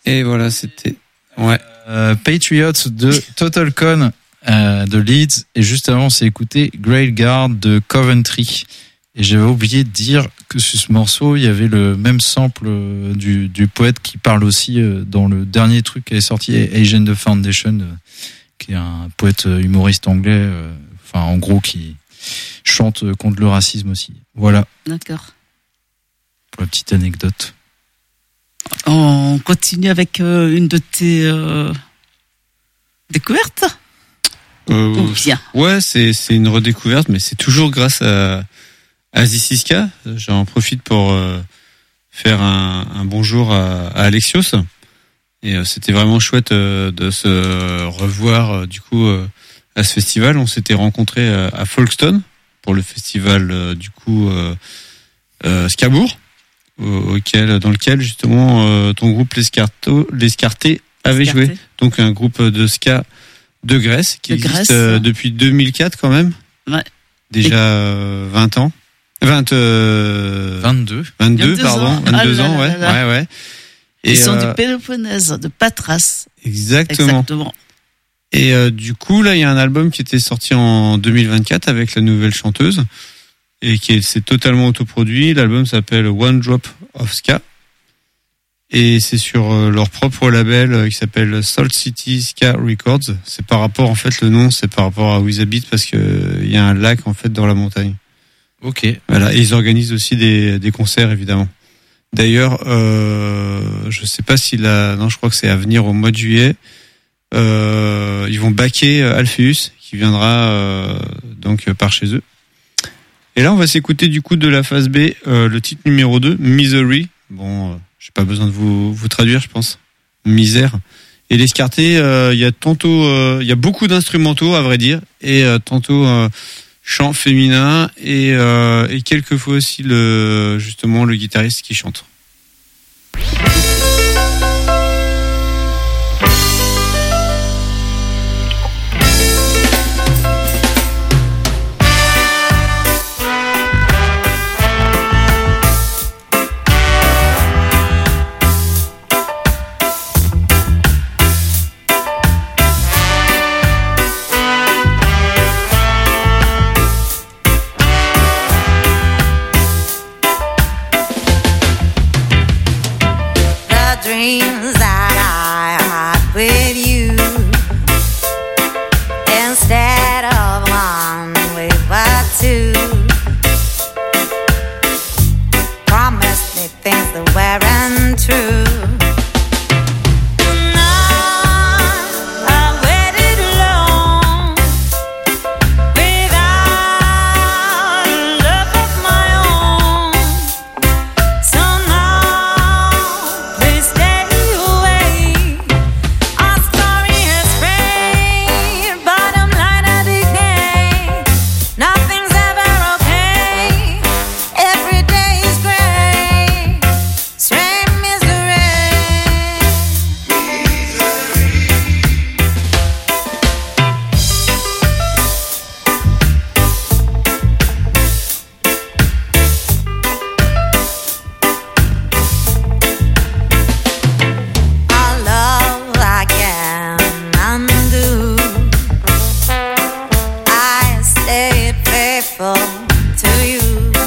Et voilà, c'était. Ouais. Euh, Patriots de Total Con euh, de Leeds. Et juste avant, on s'est écouté Great Guard de Coventry. Et j'avais oublié de dire que sur ce morceau, il y avait le même sample euh, du, du poète qui parle aussi euh, dans le dernier truc qui est sorti, Asian The Foundation, euh, qui est un poète humoriste anglais, euh, enfin en gros qui chante contre le racisme aussi. Voilà. D'accord. Pour la petite anecdote. On continue avec euh, une de tes euh, découvertes Euh, Ou bien Ouais, c'est c'est une redécouverte, mais c'est toujours grâce à à Zisiska. J'en profite pour euh, faire un, un bonjour à, à Alexios. Et euh, c'était vraiment chouette euh, de se revoir euh, du coup euh, à ce festival. On s'était rencontrés euh, à Folkestone pour le festival euh, du coup euh, euh, Skabour, au- auquel dans lequel justement euh, ton groupe l'Escarto, l'Escarté avait Escarté. joué. Donc un groupe de ska de Grèce qui De existe Grèce, euh, ouais. depuis deux mille quatre quand même. Ouais. Déjà euh, vingt ans. vingt, euh, vingt-deux. vingt-deux, vingt-deux pardon. ans. vingt-deux Ah là ans, là ouais. là là. Ouais, ouais. Ils sont euh, du Péloponnèse, de Patras. Exactement. Exactement. Et euh, du coup, là, il y a un album qui était sorti en deux mille vingt-quatre avec la nouvelle chanteuse et qui est, c'est totalement autoproduit. L'album s'appelle One Drop of Ska et c'est sur euh, leur propre label euh, qui s'appelle Salt City Ska Records. C'est par rapport, en fait, le nom, c'est par rapport à où ils habitent parce que euh, il y a un lac en fait dans la montagne. Ok. Voilà, et ils organisent aussi des, des concerts évidemment. D'ailleurs, euh, je sais pas si la, non, je crois que c'est à venir au mois de juillet. Euh, ils vont backer euh, Alpheus qui viendra euh, donc euh, par chez eux. Et là, on va s'écouter du coup de la phase B, euh, le titre numéro deux, Misery. Bon, euh, j'ai pas besoin de vous vous traduire, je pense. Misère. Et l'Escarté, euh, il y a tantôt, euh, il y a beaucoup d'instrumentaux à vrai dire, et euh, tantôt euh, chant féminin et euh, et quelquefois aussi le justement le guitariste qui chante. The dreams that I had with you, instead of one, we were two. Promised me things that weren't true. And I waited long without love of my own. So now, please stay away. Our story has frayed, bottom line of decay. Nothing's ever okay. Every day is gray. Strange misery. Our love I can undo. I stayed faithful to you,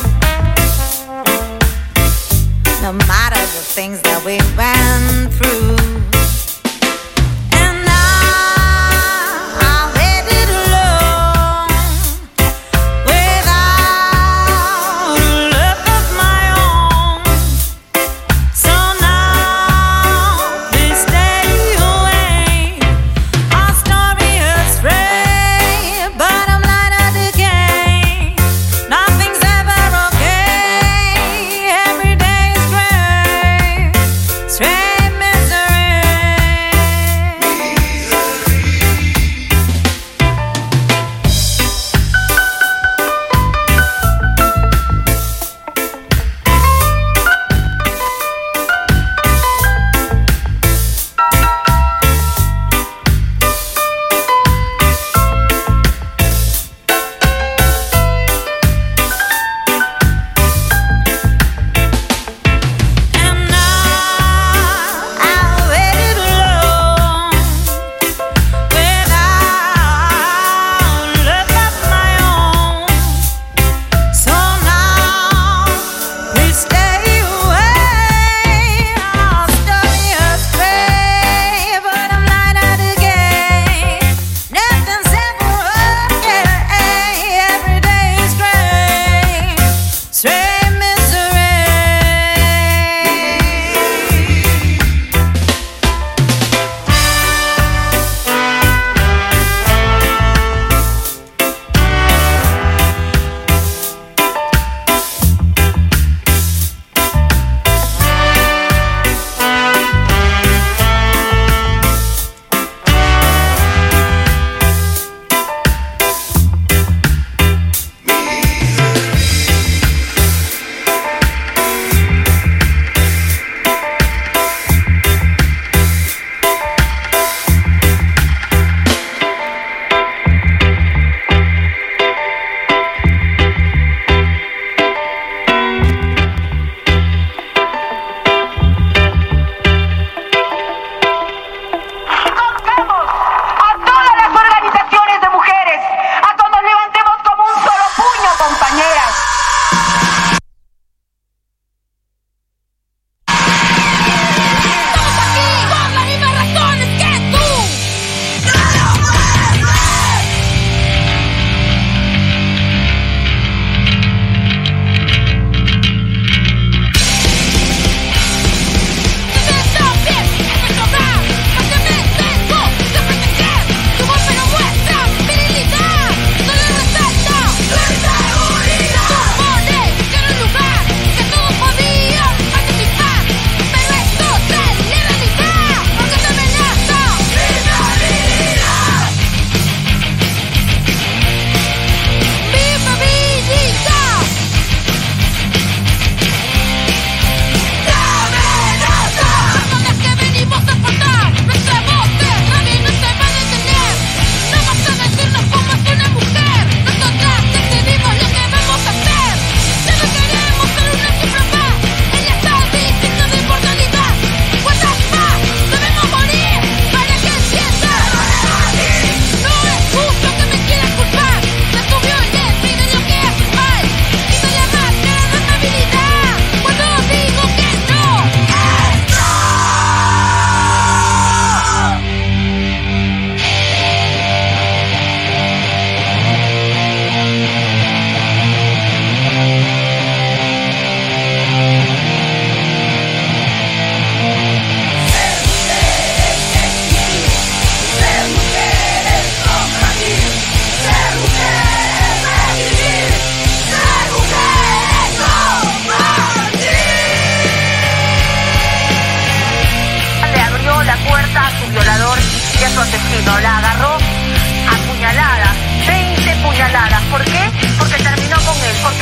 no matter the things that we went through. And I, I waited alone without love of my own. So now, please stay away. Our story has frayed, bottom line of decay. Nothing's ever okay. Every day is gray. Strange misery.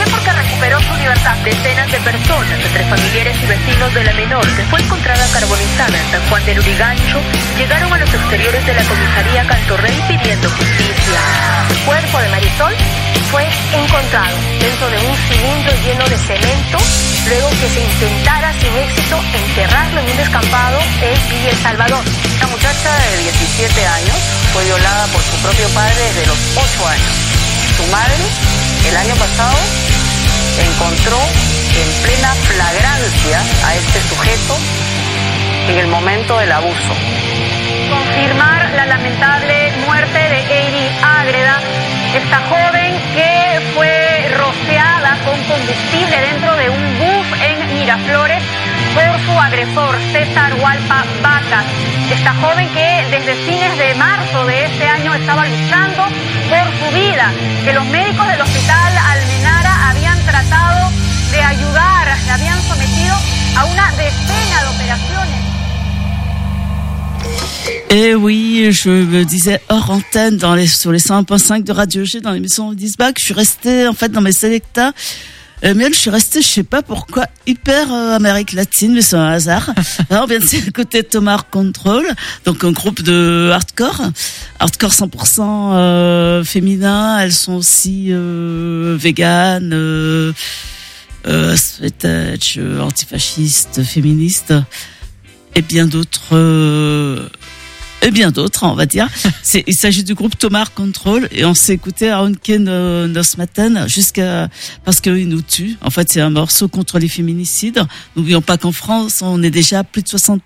qué? Porque recuperó su libertad. Decenas de personas, entre familiares y vecinos de la menor, que fue encontrada carbonizada en San Juan del Urigancho, llegaron a los exteriores de la comisaría Cantorrey pidiendo justicia. El cuerpo de Marisol fue encontrado dentro de un cilindro lleno de cemento, luego que se intentara sin éxito enterrarlo en un descampado en Villa El Salvador. La muchacha de diecisiete años fue violada por su propio padre desde los ocho años. Su madre, el año pasado, encontró en plena flagrancia a este sujeto en el momento del abuso. Confirmar la lamentable muerte de Eiri Ágreda, esta joven que fue rociada con combustible dentro de un bus en Miraflores por su agresor, César Hualpa Vacas. Esta joven que desde fines de marzo de este año estaba luchando por su vida, que los médicos del hospital Almenara habían tratado de ayudar, la habían sometido a una decena de operaciones. Et oui, je me disais hors antenne dans les, sur les cent un virgule cinq de Radio G dans l'émission Disbac, je suis restée en fait dans mes sélectas. Euh, mais je suis restée, je sais pas pourquoi, hyper euh, Amérique latine, mais c'est un hasard. Alors, on vient de s'écouter Tomar Control, donc un groupe de hardcore, hardcore cent pour cent euh, féminin. Elles sont aussi euh, véganes, euh, euh, straight edge, euh, antifascistes, féministes, et bien d'autres. Euh, Et bien d'autres, on va dire. C'est, il s'agit du groupe Tomar Control et on s'est écouté à Onken Nos Maten jusqu'à, parce qu'il nous tue. En fait, c'est un morceau contre les féminicides. N'oublions pas qu'en France, on est déjà à plus de soixante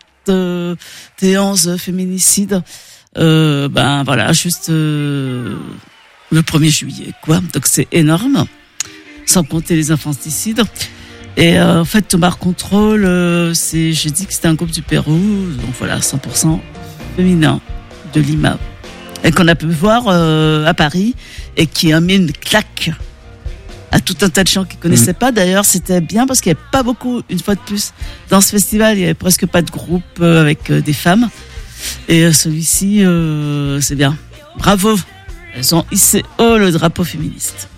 et onze féminicides. Euh, ben voilà, juste euh, le premier juillet, quoi. Donc c'est énorme, sans compter les infanticides. Et euh, en fait, Tomar Control, euh, c'est, j'ai dit que c'était un groupe du Pérou, donc voilà, cent pour cent féminin de Lima, et qu'on a pu voir euh, à Paris, et qui a mis une claque à tout un tas de gens qui connaissaient mmh. pas. D'ailleurs, c'était bien parce qu'il n'y avait pas beaucoup, une fois de plus, dans ce festival, il y avait presque pas de groupe euh, avec euh, des femmes. Et euh, celui-ci, euh, c'est bien. Bravo. Elles ont hissé haut le drapeau féministe.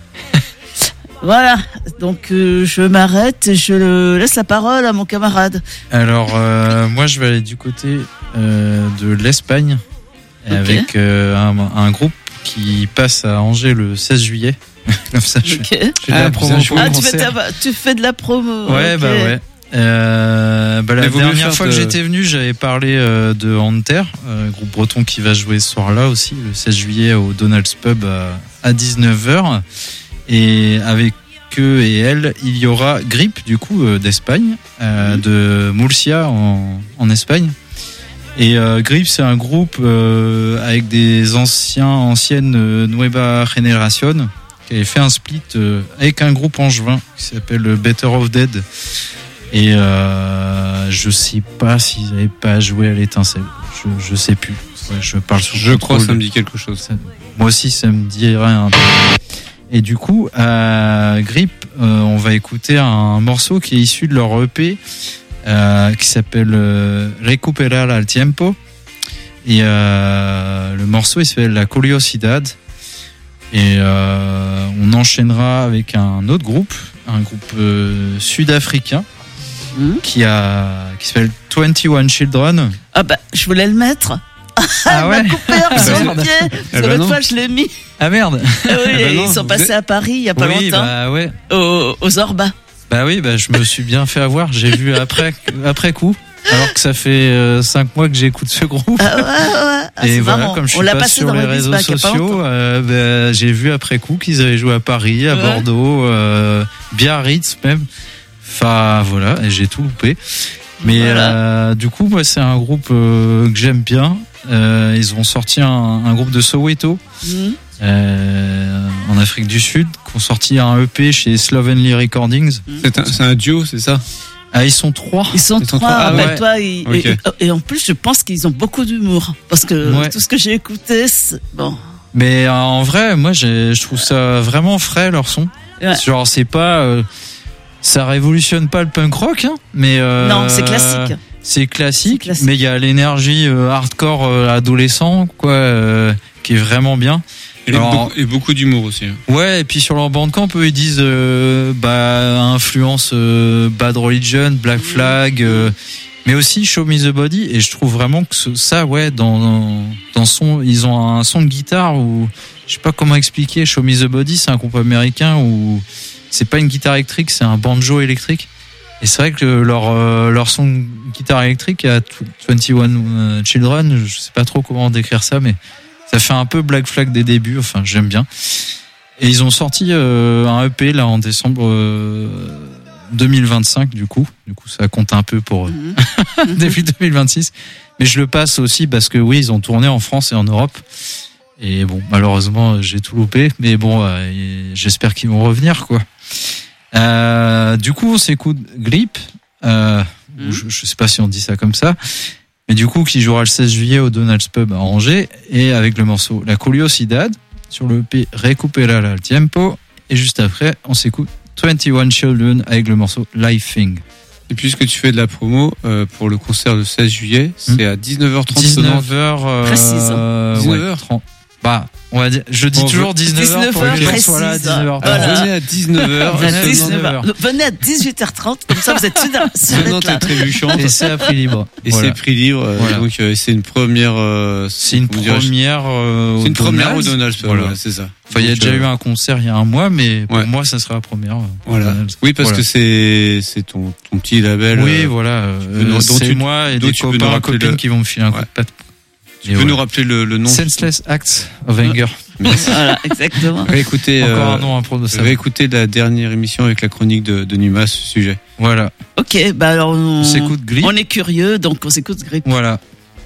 Voilà, donc euh, je m'arrête et je le laisse la parole à mon camarade. Alors, euh, moi je vais aller du côté euh, de l'Espagne, okay. avec euh, un, un groupe qui passe à Angers le seize juillet. Comme ça, je, okay. je fais de la ah, promo pour ah, le tu, fais concert. ta, tu fais de la promo. Ouais, okay. bah ouais. Euh, bah, la dernière fois de... que j'étais venu, j'avais parlé euh, de Hunter, euh, groupe breton qui va jouer ce soir-là aussi, le seize juillet au Donald's Pub à, à dix-neuf heures. Et avec eux et elle, il y aura Grip, du coup, euh, d'Espagne, euh, mmh. de Murcia en, en Espagne. Et euh, Grip, c'est un groupe euh, avec des anciens, anciennes euh, Nueva Generación, qui avait fait un split euh, avec un groupe angevin qui s'appelle Better of Dead. Et euh, je sais pas s'ils n'avaient pas joué à l'Étincelle. Je, je sais plus. Ouais, je parle sous Je crois que ça me dit quelque chose. Ça, moi aussi, ça me dit rien. Et du coup, à Grip, euh, on va écouter un morceau qui est issu de leur E P, euh, qui s'appelle euh, Recuperar al Tiempo. Et euh, le morceau, il s'appelle La Curiosidad. Et euh, on enchaînera avec un autre groupe, un groupe euh, sud-africain, mmh. qui a qui s'appelle vingt et un Children. Ah bah, je voulais le mettre. Ah ouais. Il m'a coupé un sur le pied. Parce que l'autre fois, je l'ai mis. Ah merde. Ah oui, bah non, ils sont passés à Paris il y a pas oui, longtemps. Bah ouais. Aux, aux Orbas. Bah oui, bah je me suis bien fait avoir. J'ai vu après après coup. Alors que ça fait euh, cinq mois que j'écoute ce groupe. Ah ouais, ouais. Ah, et voilà, marrant. comme je suis On l'a pas passé sur dans les le réseaux Disbac, sociaux, euh, bah, j'ai vu après coup qu'ils avaient joué à Paris, à ouais. Bordeaux, euh, Biarritz même. Enfin voilà, et j'ai tout loupé. Mais voilà. euh, du coup, moi, c'est un groupe euh, que j'aime bien. Euh, ils ont sorti un, un groupe de Soweto mmh. euh, en Afrique du Sud, qui ont sorti un E P chez Slovenly Recordings. Mmh. C'est, un, c'est un duo, c'est ça? Ah, ils sont trois. Ils sont ils trois. Sont trois. Ah, ah, bah, ouais. toi, ils, okay. et, et en plus, je pense qu'ils ont beaucoup d'humour. Parce que ouais. tout ce que j'ai écouté, c'est bon. Mais euh, en vrai, moi, j'ai, je trouve ça vraiment frais, leur son. Ouais. Genre, c'est pas, euh, ça révolutionne pas le punk rock, hein, mais euh, non, c'est classique. C'est classique, c'est classique. Mais il y a l'énergie euh, hardcore euh, adolescent, quoi, euh, qui est vraiment bien. Et, Alors, beaucoup, et beaucoup d'humour aussi. hein. Ouais, et puis sur leur bandcamp, eux, ils disent euh, bah, influence euh, Bad Religion, Black Flag, euh, mais aussi Show Me the Body. Et je trouve vraiment que ce- ça, ouais, dans, dans son, ils ont un son de guitare où, je sais pas comment expliquer, Show Me the Body, c'est un groupe américain où c'est pas une guitare électrique, c'est un banjo électrique. Et c'est vrai que leur, euh, leur son de guitare électrique à vingt et un Children, je sais pas trop comment décrire ça, mais ça fait un peu Black Flag des débuts, enfin j'aime bien. Et ils ont sorti euh, un E P là en décembre euh, deux mille vingt-cinq du coup. Du coup ça compte un peu pour euh, début deux mille vingt-six. Mais je le passe aussi parce que oui, ils ont tourné en France et en Europe. Et bon, malheureusement j'ai tout loupé. Mais bon, euh, et j'espère qu'ils vont revenir quoi. Euh, du coup on s'écoute Grip. Euh, Mhm. je, je sais pas si on dit ça comme ça. Mais du coup, qui jouera le seize juillet au Donald's Pub à Angers, et avec le morceau La Curiosidad, sur le E P Recupera el Tiempo, et juste après, on s'écoute vingt et un Children avec le morceau Life Thing. Et puisque tu fais de la promo euh, pour le concert le seize juillet, c'est à dix-neuf heures trente. dix-neuf heures, euh, Précise. euh, dix-neuf ouais, heures. trente. Bah, on va dire, je dis Bon, toujours dix-neuf heures pour dix-neuf que heures les gens soient là à précise. dix-neuf heures. Voilà. Venez à dix-neuf heures. Venez à dix-neuf dix-neuf heures. heures. Venez à dix-huit heures trente, comme ça vous êtes sûr d'être Venante là. et trébuchante. Et c'est à prix libre. Et Voilà. c'est prix libre. euh, Voilà. Donc euh, c'est une première. euh, C'est une comment dirais-je, première, euh, C'est au une première au Donald's. Donald's. Voilà. Voilà, c'est ça. Enfin, il y a Donc, déjà euh, eu un concert il y a un mois, mais pour Ouais. moi, ça sera la première. euh, Voilà. Donald's. Oui, parce Voilà. que c'est c'est ton ton petit label. Oui, euh, voilà. peux nous- Euh, dont c'est tu- moi et dont des tu peux nous copains, rappeler copines le- qui vont me filer un coup Ouais. de patte. Tu peux nous rappeler le, le nom. Senseless Acts of Anger. Voilà, exactement. Réécoutez, Encore euh, un nom imprononçable. réécoutez la dernière émission avec la chronique de, de Numa à ce sujet. Voilà. Ok, bah alors on, On s'écoute Grip. on est curieux, donc on s'écoute Grip. Voilà.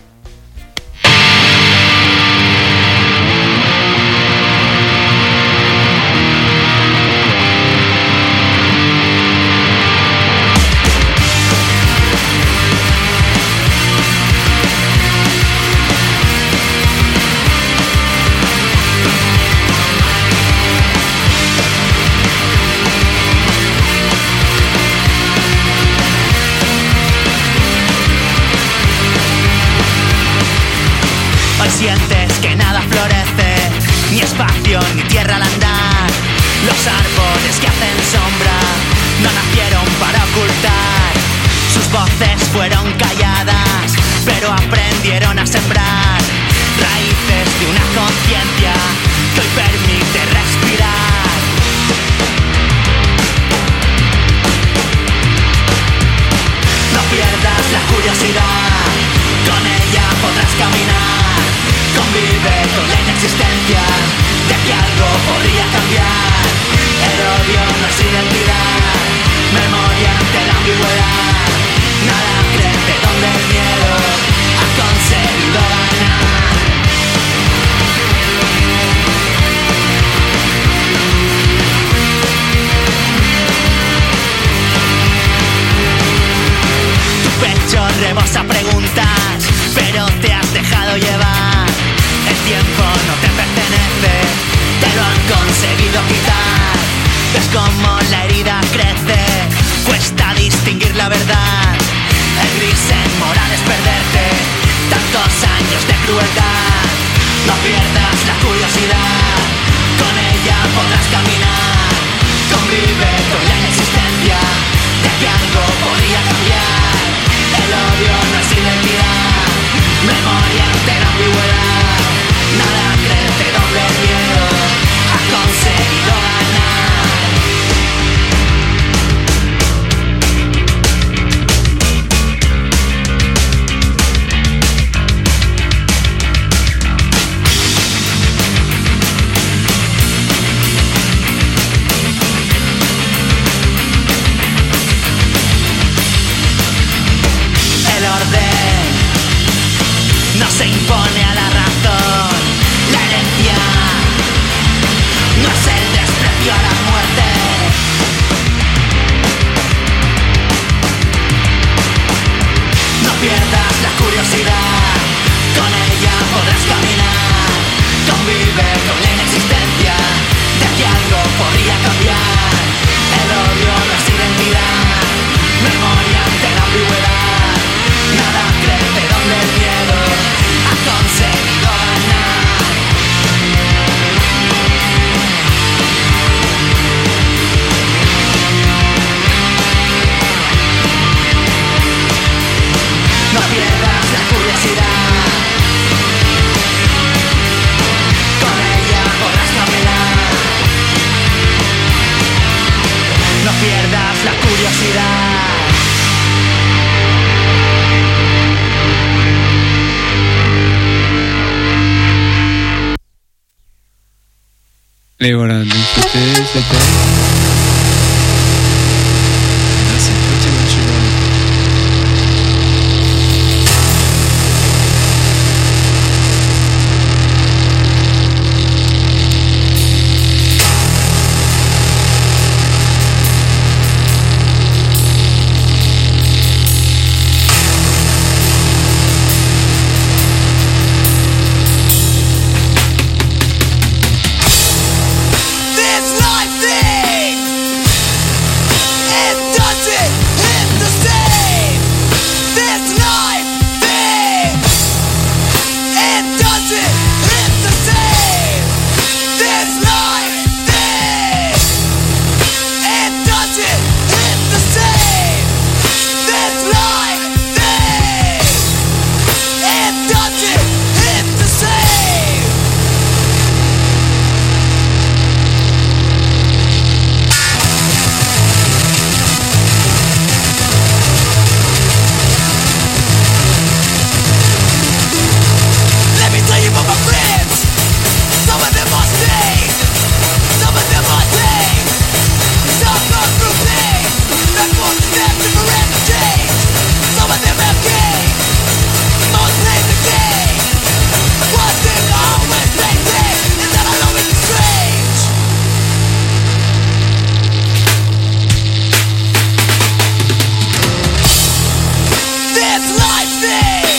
Hoy sientes que nada florece, ni espacio ni tierra al andar. Los árboles que hacen sombra no nacieron para ocultar. Sus voces fueron calladas, pero aprendieron a sembrar raíces de una conciencia que hoy permite respirar. No pierdas la curiosidad, con ella podrás caminar. Convive con la inexistencia de que algo podría cambiar. El odio no es identidad, memoria ante la ambigüedad. Nada crece donde el miedo ha conseguido ganar. Tu pecho rebosa preguntas, pero te has dejado llevar. El tiempo no te pertenece, te lo han conseguido quitar. Ves como la herida crece, cuesta distinguir la verdad. El gris en moral es perderte, tantos años de crueldad. No pierdas la curiosidad, con ella podrás caminar. Convive con la inexistencia de que algo podría cambiar. El odio no es identidad, memoria ante la ambigüedad. Nada crece donde el miedo ha conseguido ganar. El orden no se impone a la razón. La herencia no es el desprecio a la muerte. No pierdas la curiosidad, con ella podrás caminar. Convive con la inexistencia de que algo podría cambiar. El odio no es identidad, memoria ante la ambigüedad. Nada crece donde el miedo ha Et voilà, donc c'était, c'était. Là, c'est Pretty When She Gone. This life thing, it doesn't hit the same. This life thing, it doesn't hit the same. This life thing, it doesn't hit the same. This life thing, it doesn't hit the same. Let me tell you about my friends. Some of them are saved, some of them are tamed. Some go through pain, that forces them to forever change. Some of them have gained, most play the game. One thing I always maintain is that I'll always be strange. This life thing,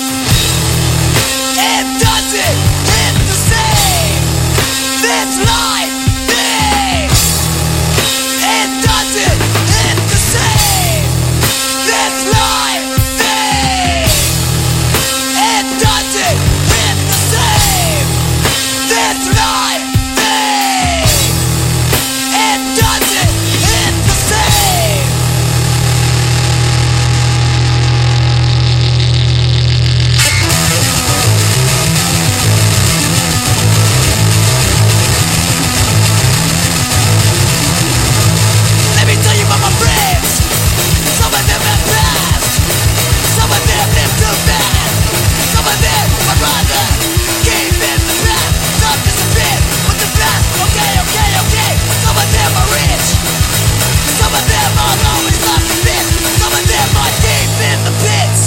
it doesn't hit the same. This life thing, it doesn't hit the same. This life thing, it doesn't hit the same. This life thing, it doesn't hit the same. Let me tell you about my friends. Some of them have passed. Some of them live too fast. Some of them are rather keep in the past. Some disappear with the past. Okay, okay, okay. Some of them are rich. Some of them are always lost in bits. Some of them are deep in the pits.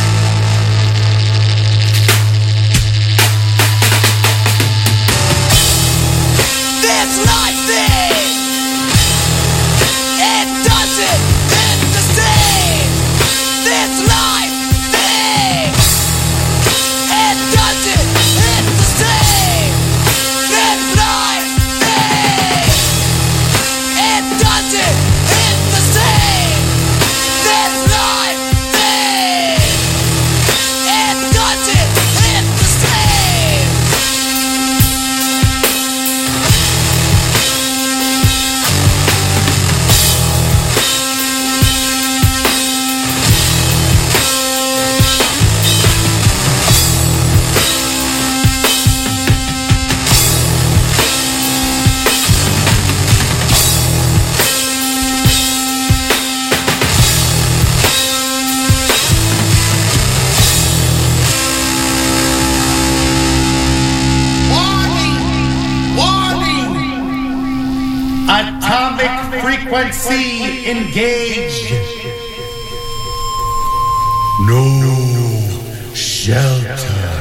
This life thing, it doesn't hit the same. This life thing, it doesn't hit the same. This life thing, it doesn't hit the same. This life thing, it doesn't hit the same. Warning! Warning! Atomic frequency engaged. No shelter.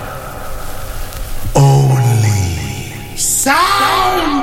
Only sound!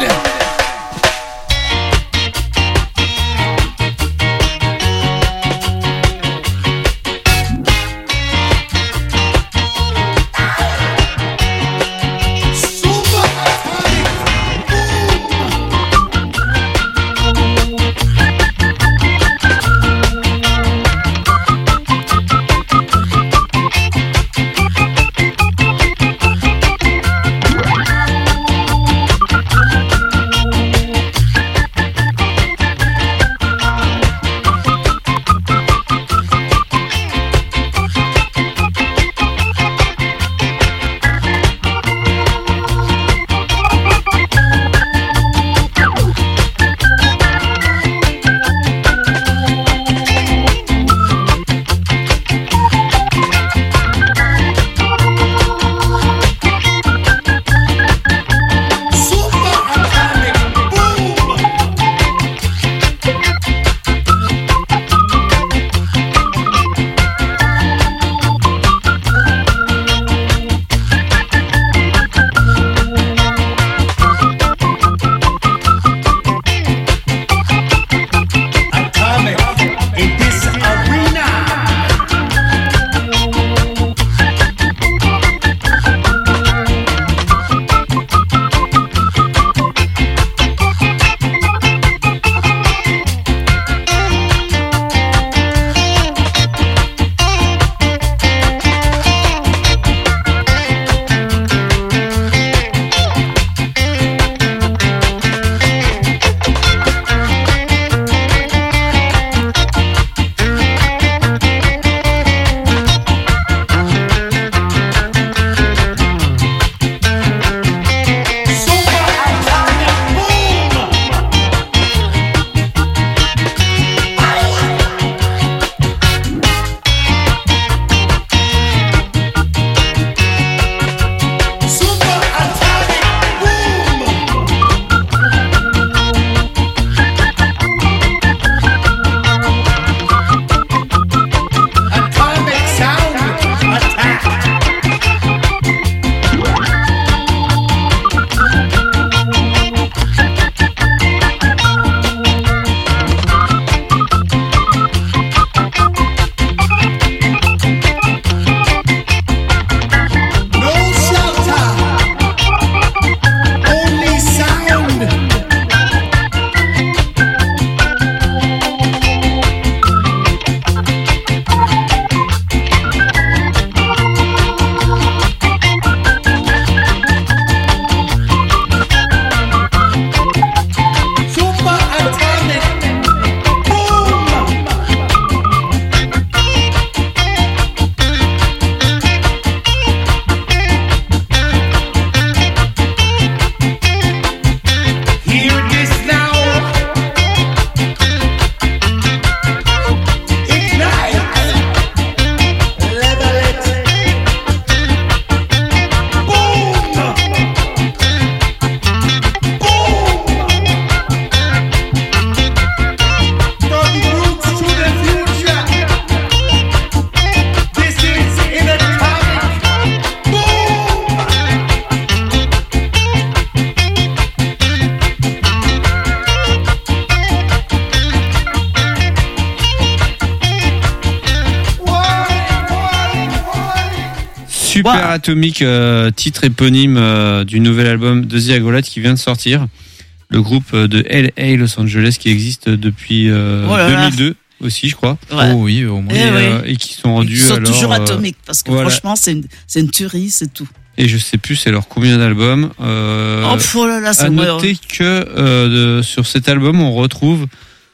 Super Wow. Atomic, euh, titre éponyme euh, du nouvel album de The Agolad qui vient de sortir. Le groupe de L A Los Angeles qui existe depuis euh, Oh là là. deux mille deux aussi, je crois. Ouais. Oh oui, au moins. Et, Eh oui. euh, et qui sont rendus Ils sont alors, toujours euh, atomiques parce que voilà. franchement, c'est une, c'est une tuerie, c'est tout. Et je sais plus c'est leur combien d'albums. Euh, oh, pff, oh là là, ça à me- noter que euh, de, sur cet album on retrouve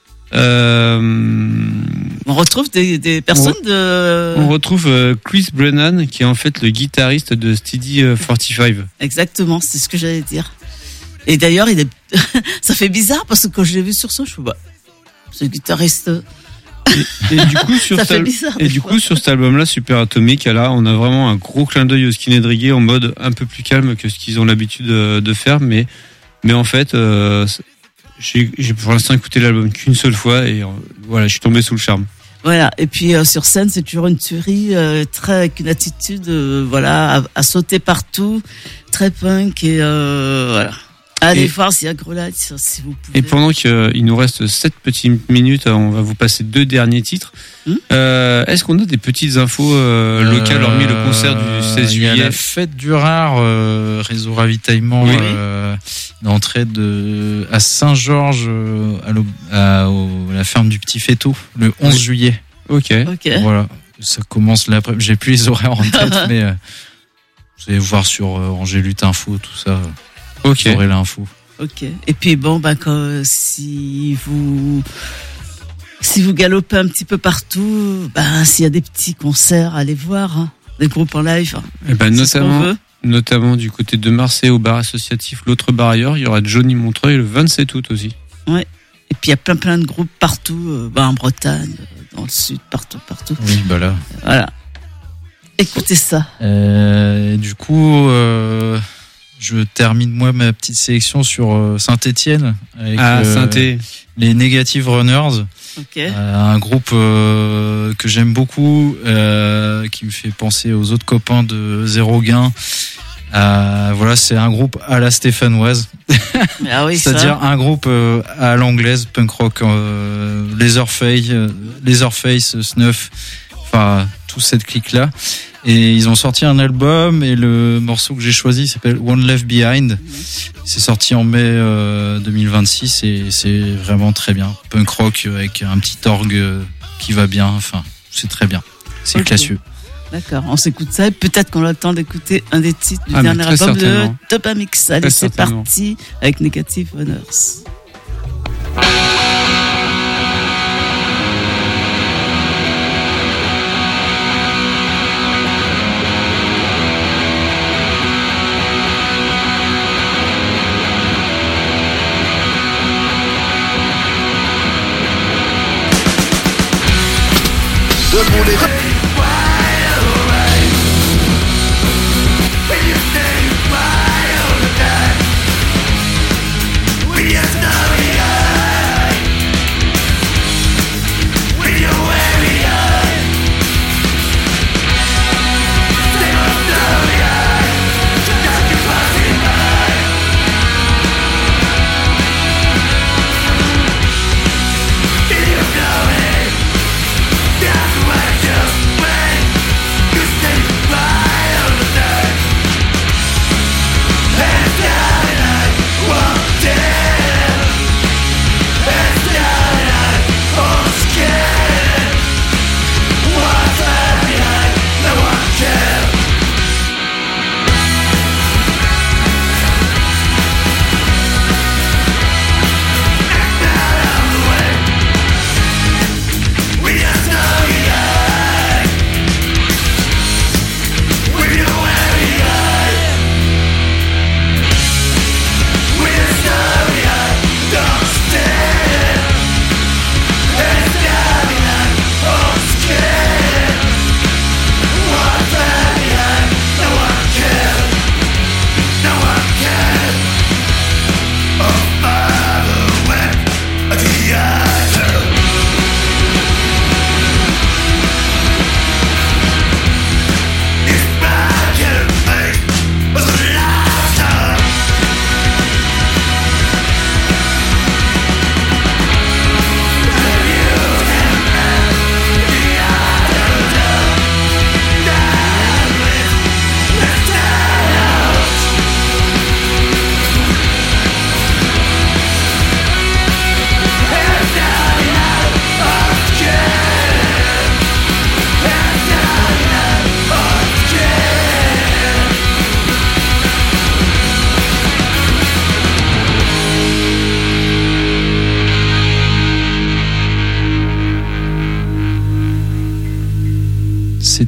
euh, On retrouve des, des personnes de. on retrouve euh, Chris Brennan qui est en fait le guitariste de Steady euh, quarante-cinq. Exactement, c'est ce que j'allais dire. Et d'ailleurs, il est. Ça fait bizarre parce que quand je l'ai vu sur son, je fais bah, c'est le guitariste. Et du coup sur Ça cet fait al- bizarre. et des du fois. coup sur cet album là Super Atomic, là on a vraiment un gros clin d'œil au Skinhead Reggae en mode un peu plus calme que ce qu'ils ont l'habitude de, de faire, mais mais en fait euh, j'ai, j'ai pour l'instant écouté l'album qu'une seule fois et euh, voilà, je suis tombé sous le charme. Voilà. Et puis euh, sur scène, c'est toujours une tuerie, euh, très avec une attitude, euh, voilà, à, à sauter partout, très punk et euh, voilà. Allez Et- voir s'il y a Grelade, si vous pouvez. Et pendant qu'il nous reste sept petites minutes, on va vous passer deux derniers titres. Hmm Euh, est-ce qu'on a des petites infos euh, locales, hormis le concert du seize Il y a juillet? la fête du rare, euh, réseau ravitaillement, Oui. euh, d'entrée de à Saint-Georges, euh, à, l'au- à au- la ferme du Petit Féteau, le onze Oui. juillet. Ok. Ok. Voilà, ça commence l'après. J'ai plus les horaires en tête, mais euh, vous allez voir sur euh, Angélute Info, tout ça. Ok. Vous aurez l'info. Ok. Et puis bon, bah quand, si vous si vous galopez un petit peu partout, bah s'il y a des petits concerts, allez voir, hein, des groupes en live. hein. Eh ben, C'est ce qu'on notamment, veut. notamment du côté de Marseille au bar associatif, l'autre bar ailleurs, il y aura Johnny Montreuil le vingt-sept août aussi. Et puis il y a plein plein de groupes partout, euh, bah, en Bretagne, euh, dans le sud, partout, partout. Oui, bah là. Voilà. Écoutez ça. Euh, du coup, euh, je termine moi ma petite sélection sur euh, Saint-Étienne avec Ah, euh, Saint-É. les Negative Runners, Ok. euh, un groupe euh, que j'aime beaucoup, euh, qui me fait penser aux autres copains de Zéro Gain. Euh, voilà, c'est un groupe à la stéphanoise, Ah oui, ça. c'est-à-dire un groupe euh, à l'anglaise, punk rock, euh, Leatherface, euh, Leatherface, Snuff, enfin toute cette clique là. Et ils ont sorti un album et le morceau que j'ai choisi s'appelle One Left Behind. C'est sorti en mai euh, deux mille vingt-six et c'est vraiment très bien. Punk rock avec un petit orgue euh, qui va bien. Enfin, c'est très bien. C'est Ok. classieux. D'accord, on s'écoute ça et peut-être qu'on a le temps d'écouter un des titres du Ah, mais dernier très album de certainement. Topamix. Allez, Très c'est certainement. parti avec Negative Runners. Debout les Just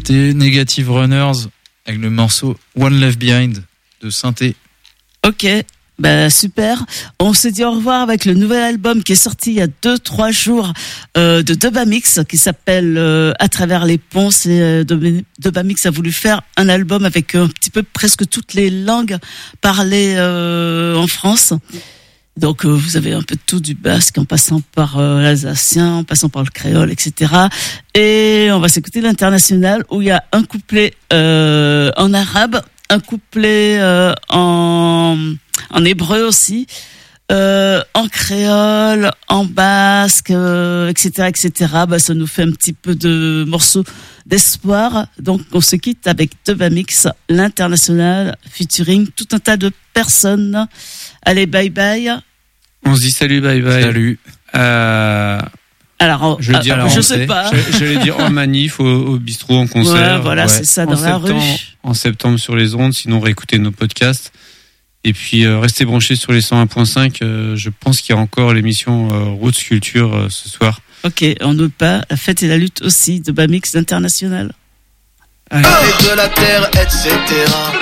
C'était Negative Runners avec le morceau One Left Behind de Synthé. Ok, bah super. On s'est dit au revoir avec le nouvel album qui est sorti il y a deux trois jours euh, de Dubamix qui s'appelle euh, À travers les ponts. C'est euh, Dubamix a voulu faire un album avec un petit peu presque toutes les langues parlées euh, en France. Donc euh, vous avez un peu de tout, du basque en passant par euh, l'alsacien, en passant par le créole, et cetera. Et on va s'écouter l'international où il y a un couplet euh, en arabe, un couplet euh, en en hébreu aussi, euh, en créole, en basque, euh, et cetera, et cetera. Bah ça nous fait un petit peu de morceaux d'espoir. Donc on se quitte avec Dubamix, l'international, featuring tout un tas de personnes. Allez, bye bye. On se dit salut, bye bye. Salut. Euh, Alors, je, veux dire, alors, je sais pas. J'allais dire en manif, au, au bistrot, en concert. Ouais, voilà, ouais. c'est ça, dans en la septembre, rue. En septembre sur les ondes, sinon réécoutez nos podcasts. Et puis euh, restez branchés sur les cent un virgule cinq. Euh, je pense qu'il y a encore l'émission euh, Roots Culture euh, ce soir. Ok, on n'oublie pas la fête et la lutte aussi de Dubamix international. Allez. De la terre, et cetera.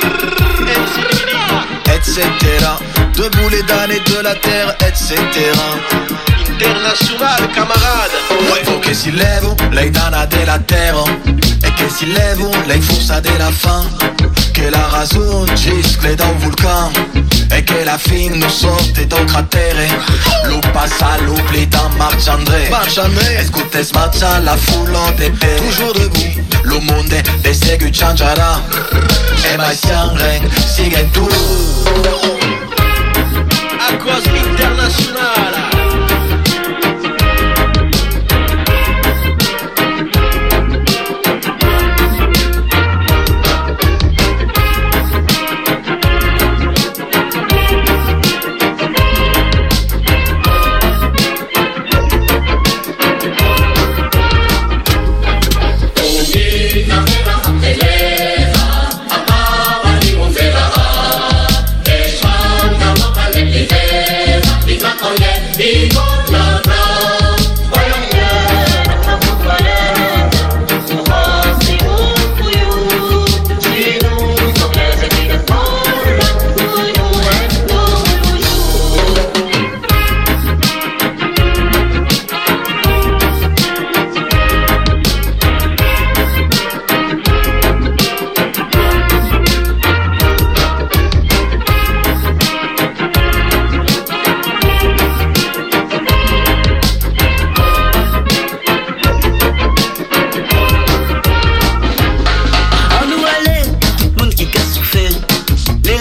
et cetera. Debout les damnés de la terre, et cetera. International, camarade. Ouais, faut che si levo, lei dana della terra. E che si levo, lei forza della fan. Che la ragione giscle da un vulcan. E che la fin nous sorte da un cratere. Lo passa l'oubli d'un Marc André. Marc André. Écoutez ce match la foule de paix. Toujours debout, le monde des ségus changerà. E mai siamo, siguen tu.